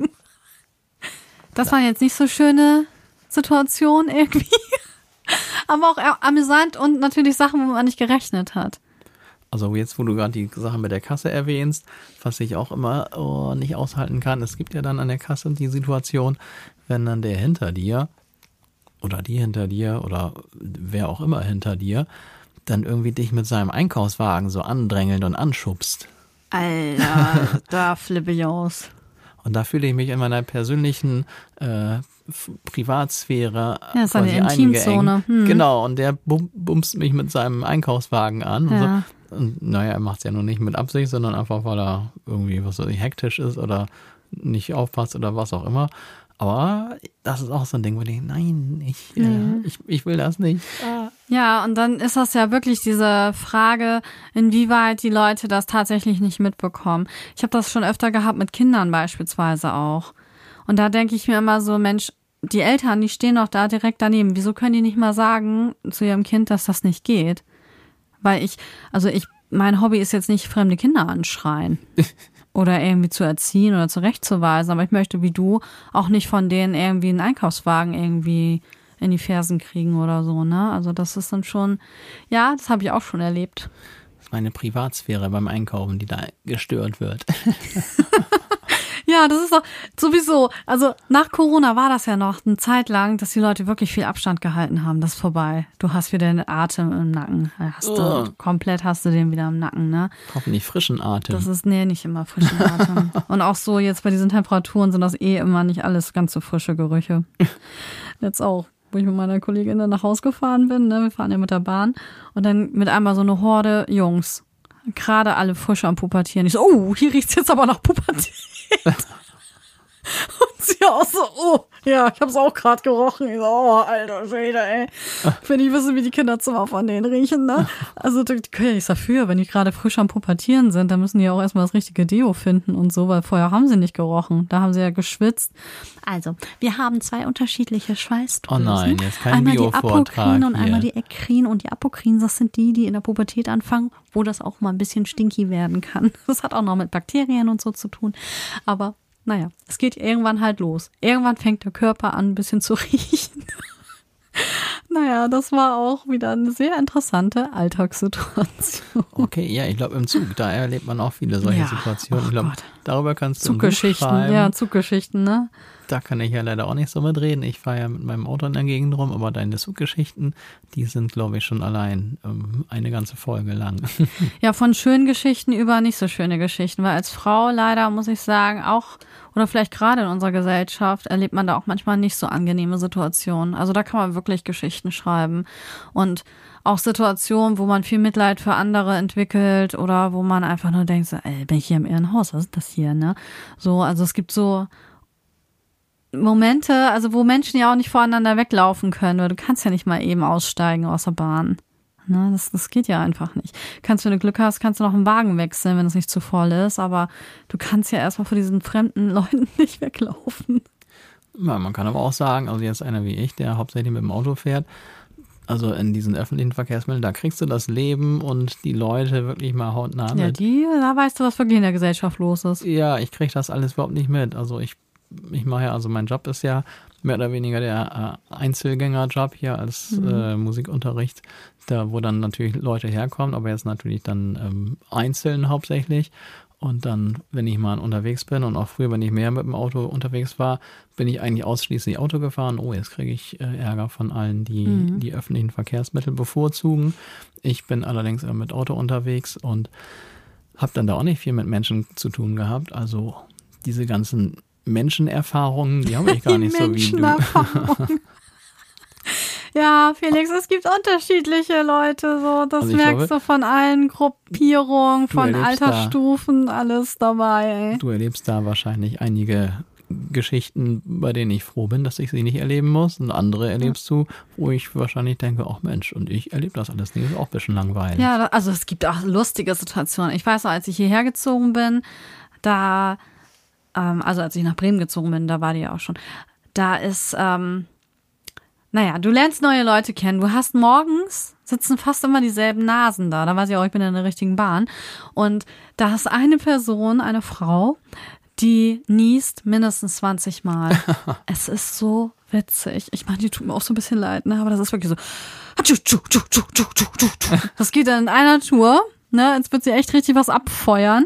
Das waren jetzt nicht so schöne Situation irgendwie. Aber auch amüsant und natürlich Sachen, wo man nicht gerechnet hat. Also jetzt, wo du gerade die Sache mit der Kasse erwähnst, was ich auch immer oh, nicht aushalten kann, es gibt ja dann an der Kasse die Situation, wenn dann der hinter dir oder die hinter dir oder wer auch immer hinter dir dann irgendwie dich mit seinem Einkaufswagen so andrängelt und anschubst. Alter, da flippe ich aus. Und da fühle ich mich in meiner persönlichen äh, Privatsphäre ja, ist quasi eine Intimzone. Hm. Genau, und der bum, bumst mich mit seinem Einkaufswagen an. Ja. Und, so. Und naja, er macht es ja nur nicht mit Absicht, sondern einfach, weil er irgendwie, was weiß ich, hektisch ist oder nicht aufpasst oder was auch immer. Aber das ist auch so ein Ding, wo ich denke, nein, ich, äh, mhm. ich, ich will das nicht. Ah. Ja, und dann ist das ja wirklich diese Frage, inwieweit die Leute das tatsächlich nicht mitbekommen. Ich habe das schon öfter gehabt mit Kindern beispielsweise auch. Und da denke ich mir immer so, Mensch, die Eltern, die stehen doch da direkt daneben. Wieso können die nicht mal sagen zu ihrem Kind, dass das nicht geht? Weil ich, also ich, mein Hobby ist jetzt nicht, fremde Kinder anschreien. Oder irgendwie zu erziehen oder zurechtzuweisen. Aber ich möchte, wie du, auch nicht von denen irgendwie einen Einkaufswagen irgendwie in die Fersen kriegen oder so, ne? Also das ist dann schon, ja, das habe ich auch schon erlebt. Das ist meine Privatsphäre beim Einkaufen, die da gestört wird. Ja, das ist doch sowieso, also nach Corona war das ja noch eine Zeit lang, dass die Leute wirklich viel Abstand gehalten haben. Das ist vorbei. Du hast wieder den Atem im Nacken. Hast du, oh. Komplett hast du den wieder im Nacken, ne? Hoffentlich frischen Atem. Das ist, nee, nicht immer frischen Atem. Und auch so jetzt bei diesen Temperaturen sind das eh immer nicht alles ganz so frische Gerüche. Jetzt auch, wo ich mit meiner Kollegin dann nach Hause gefahren bin, ne? Wir fahren ja mit der Bahn. Und dann mit einmal so eine Horde Jungs. Gerade alle frisch am Pubertieren. Ich so, oh, hier riecht's jetzt aber nach Pubertät. Und sie auch so, oh, ja, ich hab's auch gerade gerochen. Ich so, oh, alter Schwede, ey. Wenn ich wüsste, wie die Kinderzimmer von denen riechen, ne? Also, die können ja nichts dafür, wenn die gerade frisch am Pubertieren sind, dann müssen die auch erstmal das richtige Deo finden und so, weil vorher haben sie nicht gerochen. Da haben sie ja geschwitzt. Also, wir haben zwei unterschiedliche Schweißdrüsen. Oh nein, jetzt kein einmal Bio-Vortrag die Apokrin und hier. einmal die Ekrin. Und die Apokrin, das sind die, die in der Pubertät anfangen, wo das auch mal ein bisschen stinky werden kann. Das hat auch noch mit Bakterien und so zu tun. Aber naja, es geht irgendwann halt los. Irgendwann fängt der Körper an, ein bisschen zu riechen. Naja, das war auch wieder eine sehr interessante Alltagssituation. Okay, ja, ich glaube im Zug, da erlebt man auch viele solche ja, Situationen. Oh ich glaube, Gott. darüber kannst du Zuggeschichten, schreiben. ja, Zuggeschichten, ne? Da kann ich ja leider auch nicht so mitreden. Ich fahre ja mit meinem Auto in der Gegend rum, aber deine Zuggeschichten, die sind, glaube ich, schon allein ähm, eine ganze Folge lang. Ja, von schönen Geschichten über nicht so schöne Geschichten, weil als Frau leider, muss ich sagen, auch, oder vielleicht gerade in unserer Gesellschaft, erlebt man da auch manchmal nicht so angenehme Situationen. Also da kann man wirklich Geschichten schreiben und auch Situationen, wo man viel Mitleid für andere entwickelt oder wo man einfach nur denkt, so, ey, bin ich hier im Irrenhaus, was ist das hier, ne? So, also es gibt so Momente, also wo Menschen ja auch nicht voreinander weglaufen können, weil du kannst ja nicht mal eben aussteigen aus der Bahn. Ne, das, das geht ja einfach nicht. Kannst, wenn du Glück hast, kannst du noch einen Wagen wechseln, wenn es nicht zu voll ist, aber du kannst ja erstmal vor diesen fremden Leuten nicht weglaufen. Ja, man kann aber auch sagen, also jetzt einer wie ich, der hauptsächlich mit dem Auto fährt, also in diesen öffentlichen Verkehrsmitteln, da kriegst du das Leben und die Leute wirklich mal hautnah mit. Ja, die, da weißt du, was wirklich in der Gesellschaft los ist. Ja, ich krieg das alles überhaupt nicht mit. Also ich Ich mache ja, also mein Job ist ja mehr oder weniger der äh, Einzelgängerjob hier als mhm. äh, Musikunterricht, da wo dann natürlich Leute herkommen, aber jetzt natürlich dann ähm, einzeln hauptsächlich. Und dann, wenn ich mal unterwegs bin und auch früher, wenn ich mehr mit dem Auto unterwegs war, bin ich eigentlich ausschließlich Auto gefahren. Oh, jetzt kriege ich äh, Ärger von allen, die mhm. die öffentlichen Verkehrsmittel bevorzugen. Ich bin allerdings immer mit Auto unterwegs und habe dann da auch nicht viel mit Menschen zu tun gehabt. Also diese ganzen Menschenerfahrungen, die habe ich gar nicht so wie du. Ja, Felix, es gibt unterschiedliche Leute, so das also merkst glaube, du von allen Gruppierungen, von Altersstufen, da, alles dabei. Ey. Du erlebst da wahrscheinlich einige Geschichten, bei denen ich froh bin, dass ich sie nicht erleben muss. Und andere erlebst du, wo ich wahrscheinlich denke, ach Mensch, und ich erlebe das alles nicht. Ist auch ein bisschen langweilig. Ja, also es gibt auch lustige Situationen. Ich weiß noch, als ich hierher gezogen bin, da, ähm, also als ich nach Bremen gezogen bin, da war die ja auch schon, da ist, ähm, naja, du lernst neue Leute kennen. Du hast morgens, sitzen fast immer dieselben Nasen da. Da weiß ich auch, ich bin in der richtigen Bahn. Und da ist eine Person, eine Frau, die niest mindestens zwanzig Mal. Es ist so witzig. Ich meine, die tut mir auch so ein bisschen leid, ne? Aber das ist wirklich so. Das geht dann in einer Tour. Ne? Jetzt wird sie echt richtig was abfeuern.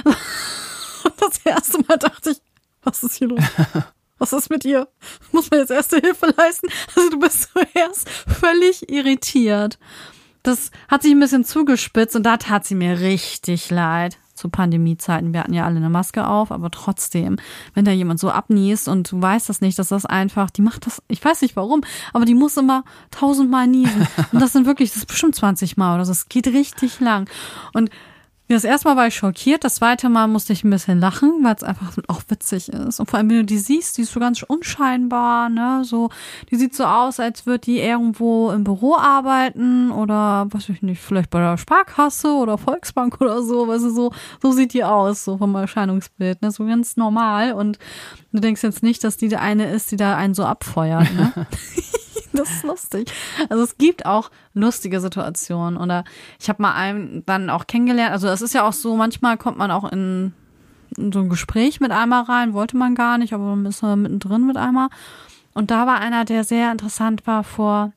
Das erste Mal dachte ich, was ist hier los? Was ist mit ihr? Muss man jetzt erste Hilfe leisten? Also du bist zuerst völlig irritiert. Das hat sich ein bisschen zugespitzt und da tat sie mir richtig leid. Zu Pandemiezeiten, wir hatten ja alle eine Maske auf, aber trotzdem, wenn da jemand so abniest und du weißt das nicht, dass das einfach, die macht das, ich weiß nicht warum, aber die muss immer tausendmal niesen. Und das sind wirklich, das ist bestimmt zwanzig Mal oder so, es geht richtig lang. Und das erste Mal war ich schockiert, das zweite Mal musste ich ein bisschen lachen, weil es einfach auch witzig ist. Und vor allem, wenn du die siehst, die ist so ganz unscheinbar, ne, so, die sieht so aus, als würde die irgendwo im Büro arbeiten oder, weiß ich nicht, vielleicht bei der Sparkasse oder Volksbank oder so, weißt du, so, so sieht die aus, so vom Erscheinungsbild, ne, so ganz normal. Und du denkst jetzt nicht, dass die die eine ist, die da einen so abfeuert, ne. Das ist lustig. Also es gibt auch lustige Situationen. Oder ich habe mal einen dann auch kennengelernt. Also es ist ja auch so, manchmal kommt man auch in, in so ein Gespräch mit einmal rein, wollte man gar nicht, aber man ist mittendrin mit einmal. Und da war einer, der sehr interessant war, vor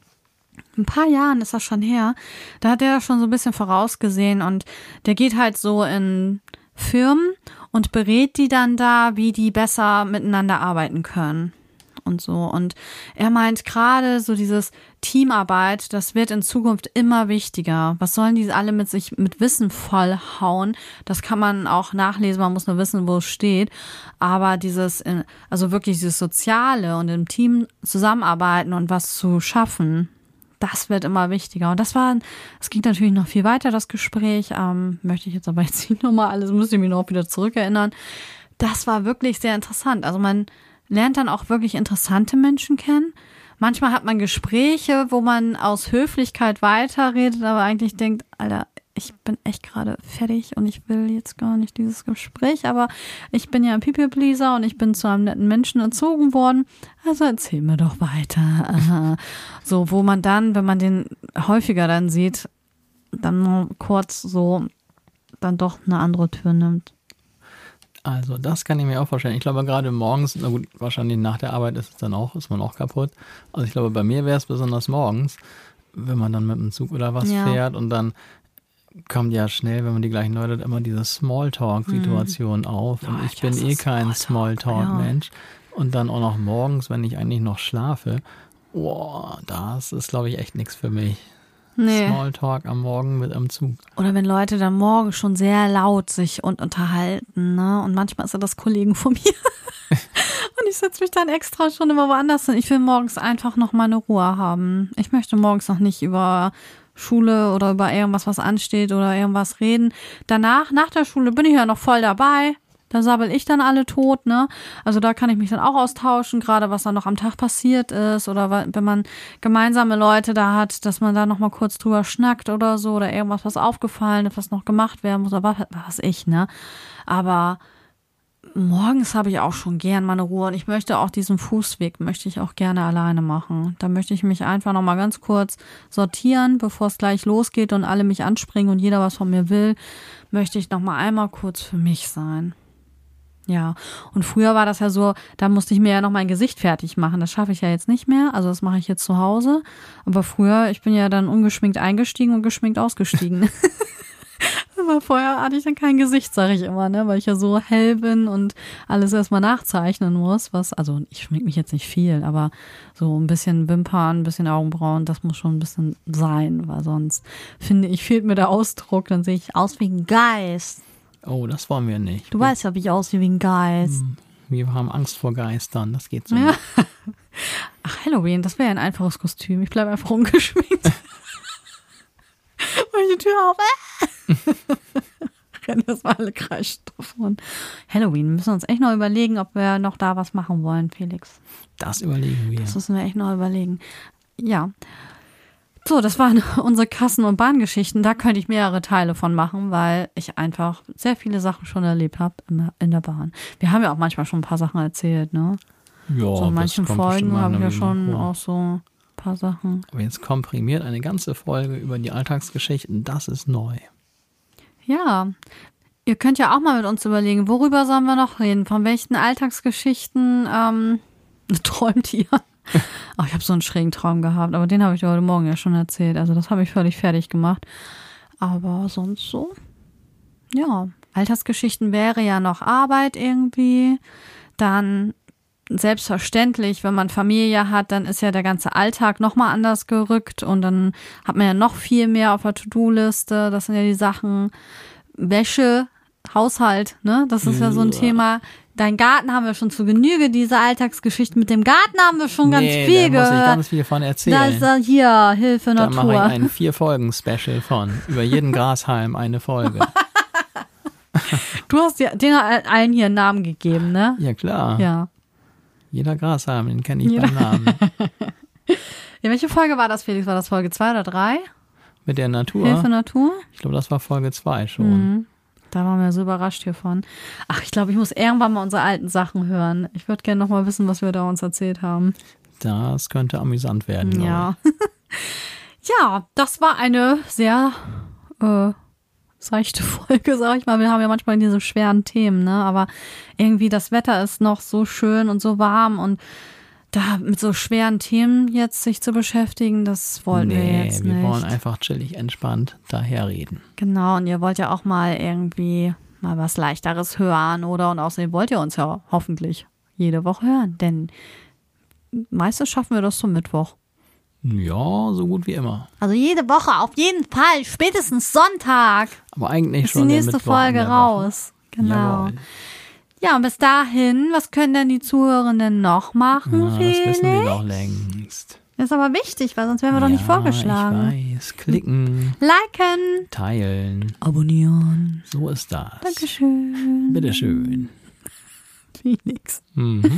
ein paar Jahren ist das schon her. Da hat der schon so ein bisschen vorausgesehen und der geht halt so in Firmen und berät die dann da, wie die besser miteinander arbeiten können. Und so. Und er meint gerade so dieses Teamarbeit, das wird in Zukunft immer wichtiger. Was sollen die alle mit sich mit Wissen vollhauen? Das kann man auch nachlesen, man muss nur wissen, wo es steht. Aber dieses, also wirklich dieses Soziale und im Team zusammenarbeiten und was zu schaffen, das wird immer wichtiger. Und das war, es ging natürlich noch viel weiter, das Gespräch. Ähm, möchte ich jetzt aber jetzt nicht nochmal alles, müsste ich mich noch wieder zurückerinnern. Das war wirklich sehr interessant. Also man lernt dann auch wirklich interessante Menschen kennen. Manchmal hat man Gespräche, wo man aus Höflichkeit weiterredet, aber eigentlich denkt, Alter, ich bin echt gerade fertig und ich will jetzt gar nicht dieses Gespräch, aber ich bin ja ein People-Pleaser und ich bin zu einem netten Menschen erzogen worden, also erzähl mir doch weiter. So, wo man dann, wenn man den häufiger dann sieht, dann nur kurz so dann doch eine andere Tür nimmt. Also das kann ich mir auch vorstellen. Ich glaube gerade morgens, na gut, wahrscheinlich nach der Arbeit ist es dann auch, ist man auch kaputt. Also ich glaube, bei mir wäre es besonders morgens, wenn man dann mit dem Zug oder was ja. fährt und dann kommt ja schnell, wenn man die gleichen Leute hat, immer diese Smalltalk-Situation mhm. auf. Und oh, ich, ich bin eh kein Smalltalk-Mensch. Ja. Und dann auch noch morgens, wenn ich eigentlich noch schlafe, boah, das ist, glaube ich, echt nichts für mich. Nee. Smalltalk am Morgen mit am Zug. Oder wenn Leute dann morgen schon sehr laut sich und unterhalten, ne? Und manchmal ist ja das Kollegen von mir. Und ich setze mich dann extra schon immer woanders hin. Ich will morgens einfach noch mal eine Ruhe haben. Ich möchte morgens noch nicht über Schule oder über irgendwas, was ansteht oder irgendwas reden. Danach, nach der Schule bin ich ja noch voll dabei. Da sabbel ich dann alle tot, ne? Also da kann ich mich dann auch austauschen, gerade was dann noch am Tag passiert ist oder wenn man gemeinsame Leute da hat, dass man da noch mal kurz drüber schnackt oder so oder irgendwas, was aufgefallen ist, was noch gemacht werden muss, aber was ich, ne? Aber morgens habe ich auch schon gern meine Ruhe und ich möchte auch diesen Fußweg, möchte ich auch gerne alleine machen. Da möchte ich mich einfach noch mal ganz kurz sortieren, bevor es gleich losgeht und alle mich anspringen und jeder was von mir will, möchte ich noch mal einmal kurz für mich sein. Ja, und früher war das ja so, da musste ich mir ja noch mein Gesicht fertig machen. Das schaffe ich ja jetzt nicht mehr, also das mache ich jetzt zu Hause. Aber früher, ich bin ja dann ungeschminkt eingestiegen und geschminkt ausgestiegen. Aber vorher hatte ich dann kein Gesicht, sage ich immer, ne, weil ich ja so hell bin und alles erstmal nachzeichnen muss. Was, also ich schmink mich jetzt nicht viel, aber so ein bisschen Wimpern, ein bisschen Augenbrauen, das muss schon ein bisschen sein, weil sonst finde ich, fehlt mir der Ausdruck, dann sehe ich aus wie ein Geist. Oh, das wollen wir nicht. Du wir, weißt ja, wie ich aussehe wie ein Geist. Wir haben Angst vor Geistern, das geht so ja. nicht. Ach, Halloween, das wäre ja ein einfaches Kostüm. Ich bleibe einfach ungeschminkt. Mach ich die Tür auf. rennen erstmal alle kreischen davon. Halloween, wir müssen uns echt noch überlegen, ob wir noch da was machen wollen, Felix. Das überlegen wir. Das müssen wir echt noch überlegen. Ja. So, das waren unsere Kassen- und Bahngeschichten. Da könnte ich mehrere Teile von machen, weil ich einfach sehr viele Sachen schon erlebt habe in der Bahn. Wir haben ja auch manchmal schon ein paar Sachen erzählt, ne? Ja, so in manchen Folgen habe ich ja schon vor. auch so ein paar Sachen. Aber jetzt komprimiert eine ganze Folge über die Alltagsgeschichten, das ist neu. Ja, ihr könnt ja auch mal mit uns überlegen, worüber sollen wir noch reden? Von welchen Alltagsgeschichten ähm, träumt ihr? Oh, ich habe so einen schrägen Traum gehabt, aber den habe ich dir heute Morgen ja schon erzählt. Also das habe ich völlig fertig gemacht. Aber sonst so, ja, Alltagsgeschichten wäre ja noch Arbeit irgendwie. Dann selbstverständlich, wenn man Familie hat, dann ist ja der ganze Alltag nochmal anders gerückt und dann hat man ja noch viel mehr auf der To-Do-Liste. Das sind ja die Sachen Wäsche, Haushalt, ne? Das ist ja, ja so ein Thema. Dein Garten haben wir schon zu Genüge, diese Alltagsgeschichten mit dem Garten haben wir schon ganz nee, viel gehört. Da muss ich gehört. ganz viel von erzählen. Da ist er hier, Hilfe da Natur. Da mache ich ein Vier-Folgen-Special von. Über jeden Grashalm eine Folge. Du hast ja den allen hier einen Namen gegeben, ne? Ja, klar. Ja. Jeder Grashalm, den kenne ich Jeder. beim Namen. Ja, welche Folge war das, Felix? War das Folge zwei oder drei? Mit der Natur? Hilfe Natur? Ich glaube, das war Folge zwei schon. Mhm. Da waren wir so überrascht hiervon. Ach, ich glaube, ich muss irgendwann mal unsere alten Sachen hören. Ich würde gerne noch mal wissen, was wir da uns erzählt haben. Das könnte amüsant werden. Ja. Ja, das war eine sehr äh, seichte Folge, sag ich mal. Wir haben ja manchmal diese schweren Themen, ne? Aber irgendwie das Wetter ist noch so schön und so warm und da mit so schweren Themen jetzt sich zu beschäftigen, das wollen nee, wir jetzt nicht. wir wollen einfach chillig entspannt daherreden. Genau, und ihr wollt ja auch mal irgendwie mal was Leichteres hören, oder? Und außerdem wollt ihr uns ja hoffentlich jede Woche hören, denn meistens schaffen wir das zum Mittwoch. Ja, so gut wie immer. Also jede Woche, auf jeden Fall, spätestens Sonntag. Aber eigentlich ist schon die nächste der Mittwoch Folge in der raus. Woche. Genau. Jawohl. Ja, und bis dahin, was können denn die Zuhörenden noch machen, Ja, das Felix? wissen wir doch längst. Das ist aber wichtig, weil sonst wären wir doch ja, nicht vorgeschlagen. Ich weiß. Klicken, Liken, teilen. abonnieren. So ist das. Dankeschön. Bitteschön. Felix. Mhm.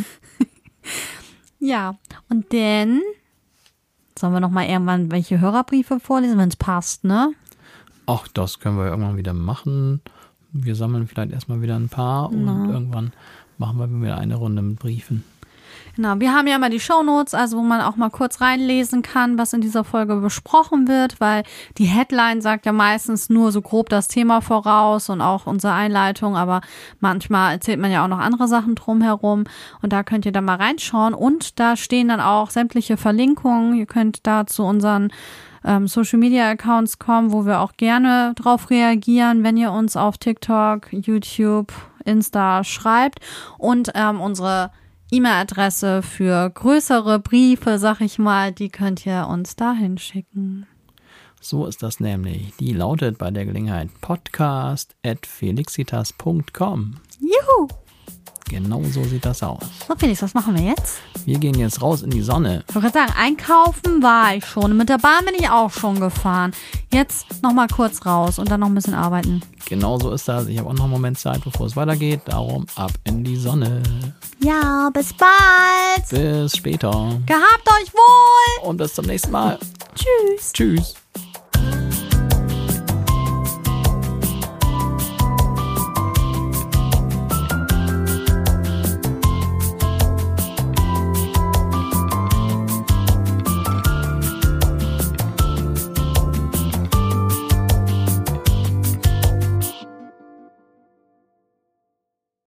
Ja, und dann sollen wir noch mal irgendwann welche Hörerbriefe vorlesen, wenn es passt, ne? Ach, das können wir irgendwann wieder machen. Wir sammeln vielleicht erstmal wieder ein paar und Na. irgendwann machen wir wieder eine Runde mit Briefen. Genau, wir haben ja immer die Shownotes, also wo man auch mal kurz reinlesen kann, was in dieser Folge besprochen wird, weil die Headline sagt ja meistens nur so grob das Thema voraus und auch unsere Einleitung, aber manchmal erzählt man ja auch noch andere Sachen drumherum und da könnt ihr dann mal reinschauen und da stehen dann auch sämtliche Verlinkungen. Ihr könnt da zu unseren ähm, Social-Media-Accounts kommen, wo wir auch gerne drauf reagieren, wenn ihr uns auf TikTok, YouTube, Insta schreibt und ähm, unsere E-Mail-Adresse für größere Briefe, sag ich mal, die könnt ihr uns dahin schicken. So ist das nämlich. Die lautet bei der Gelegenheit podcast at felixitas punkt com. Juhu! Genau so sieht das aus. So, Felix, was machen wir jetzt? Wir gehen jetzt raus in die Sonne. Ich wollte gerade sagen, einkaufen war ich schon. Mit der Bahn bin ich auch schon gefahren. Jetzt noch mal kurz raus und dann noch ein bisschen arbeiten. Genau so ist das. Ich habe auch noch einen Moment Zeit, bevor es weitergeht. Darum ab in die Sonne. Ja, bis bald. Bis später. Gehabt euch wohl. Und bis zum nächsten Mal. Tschüss. Tschüss.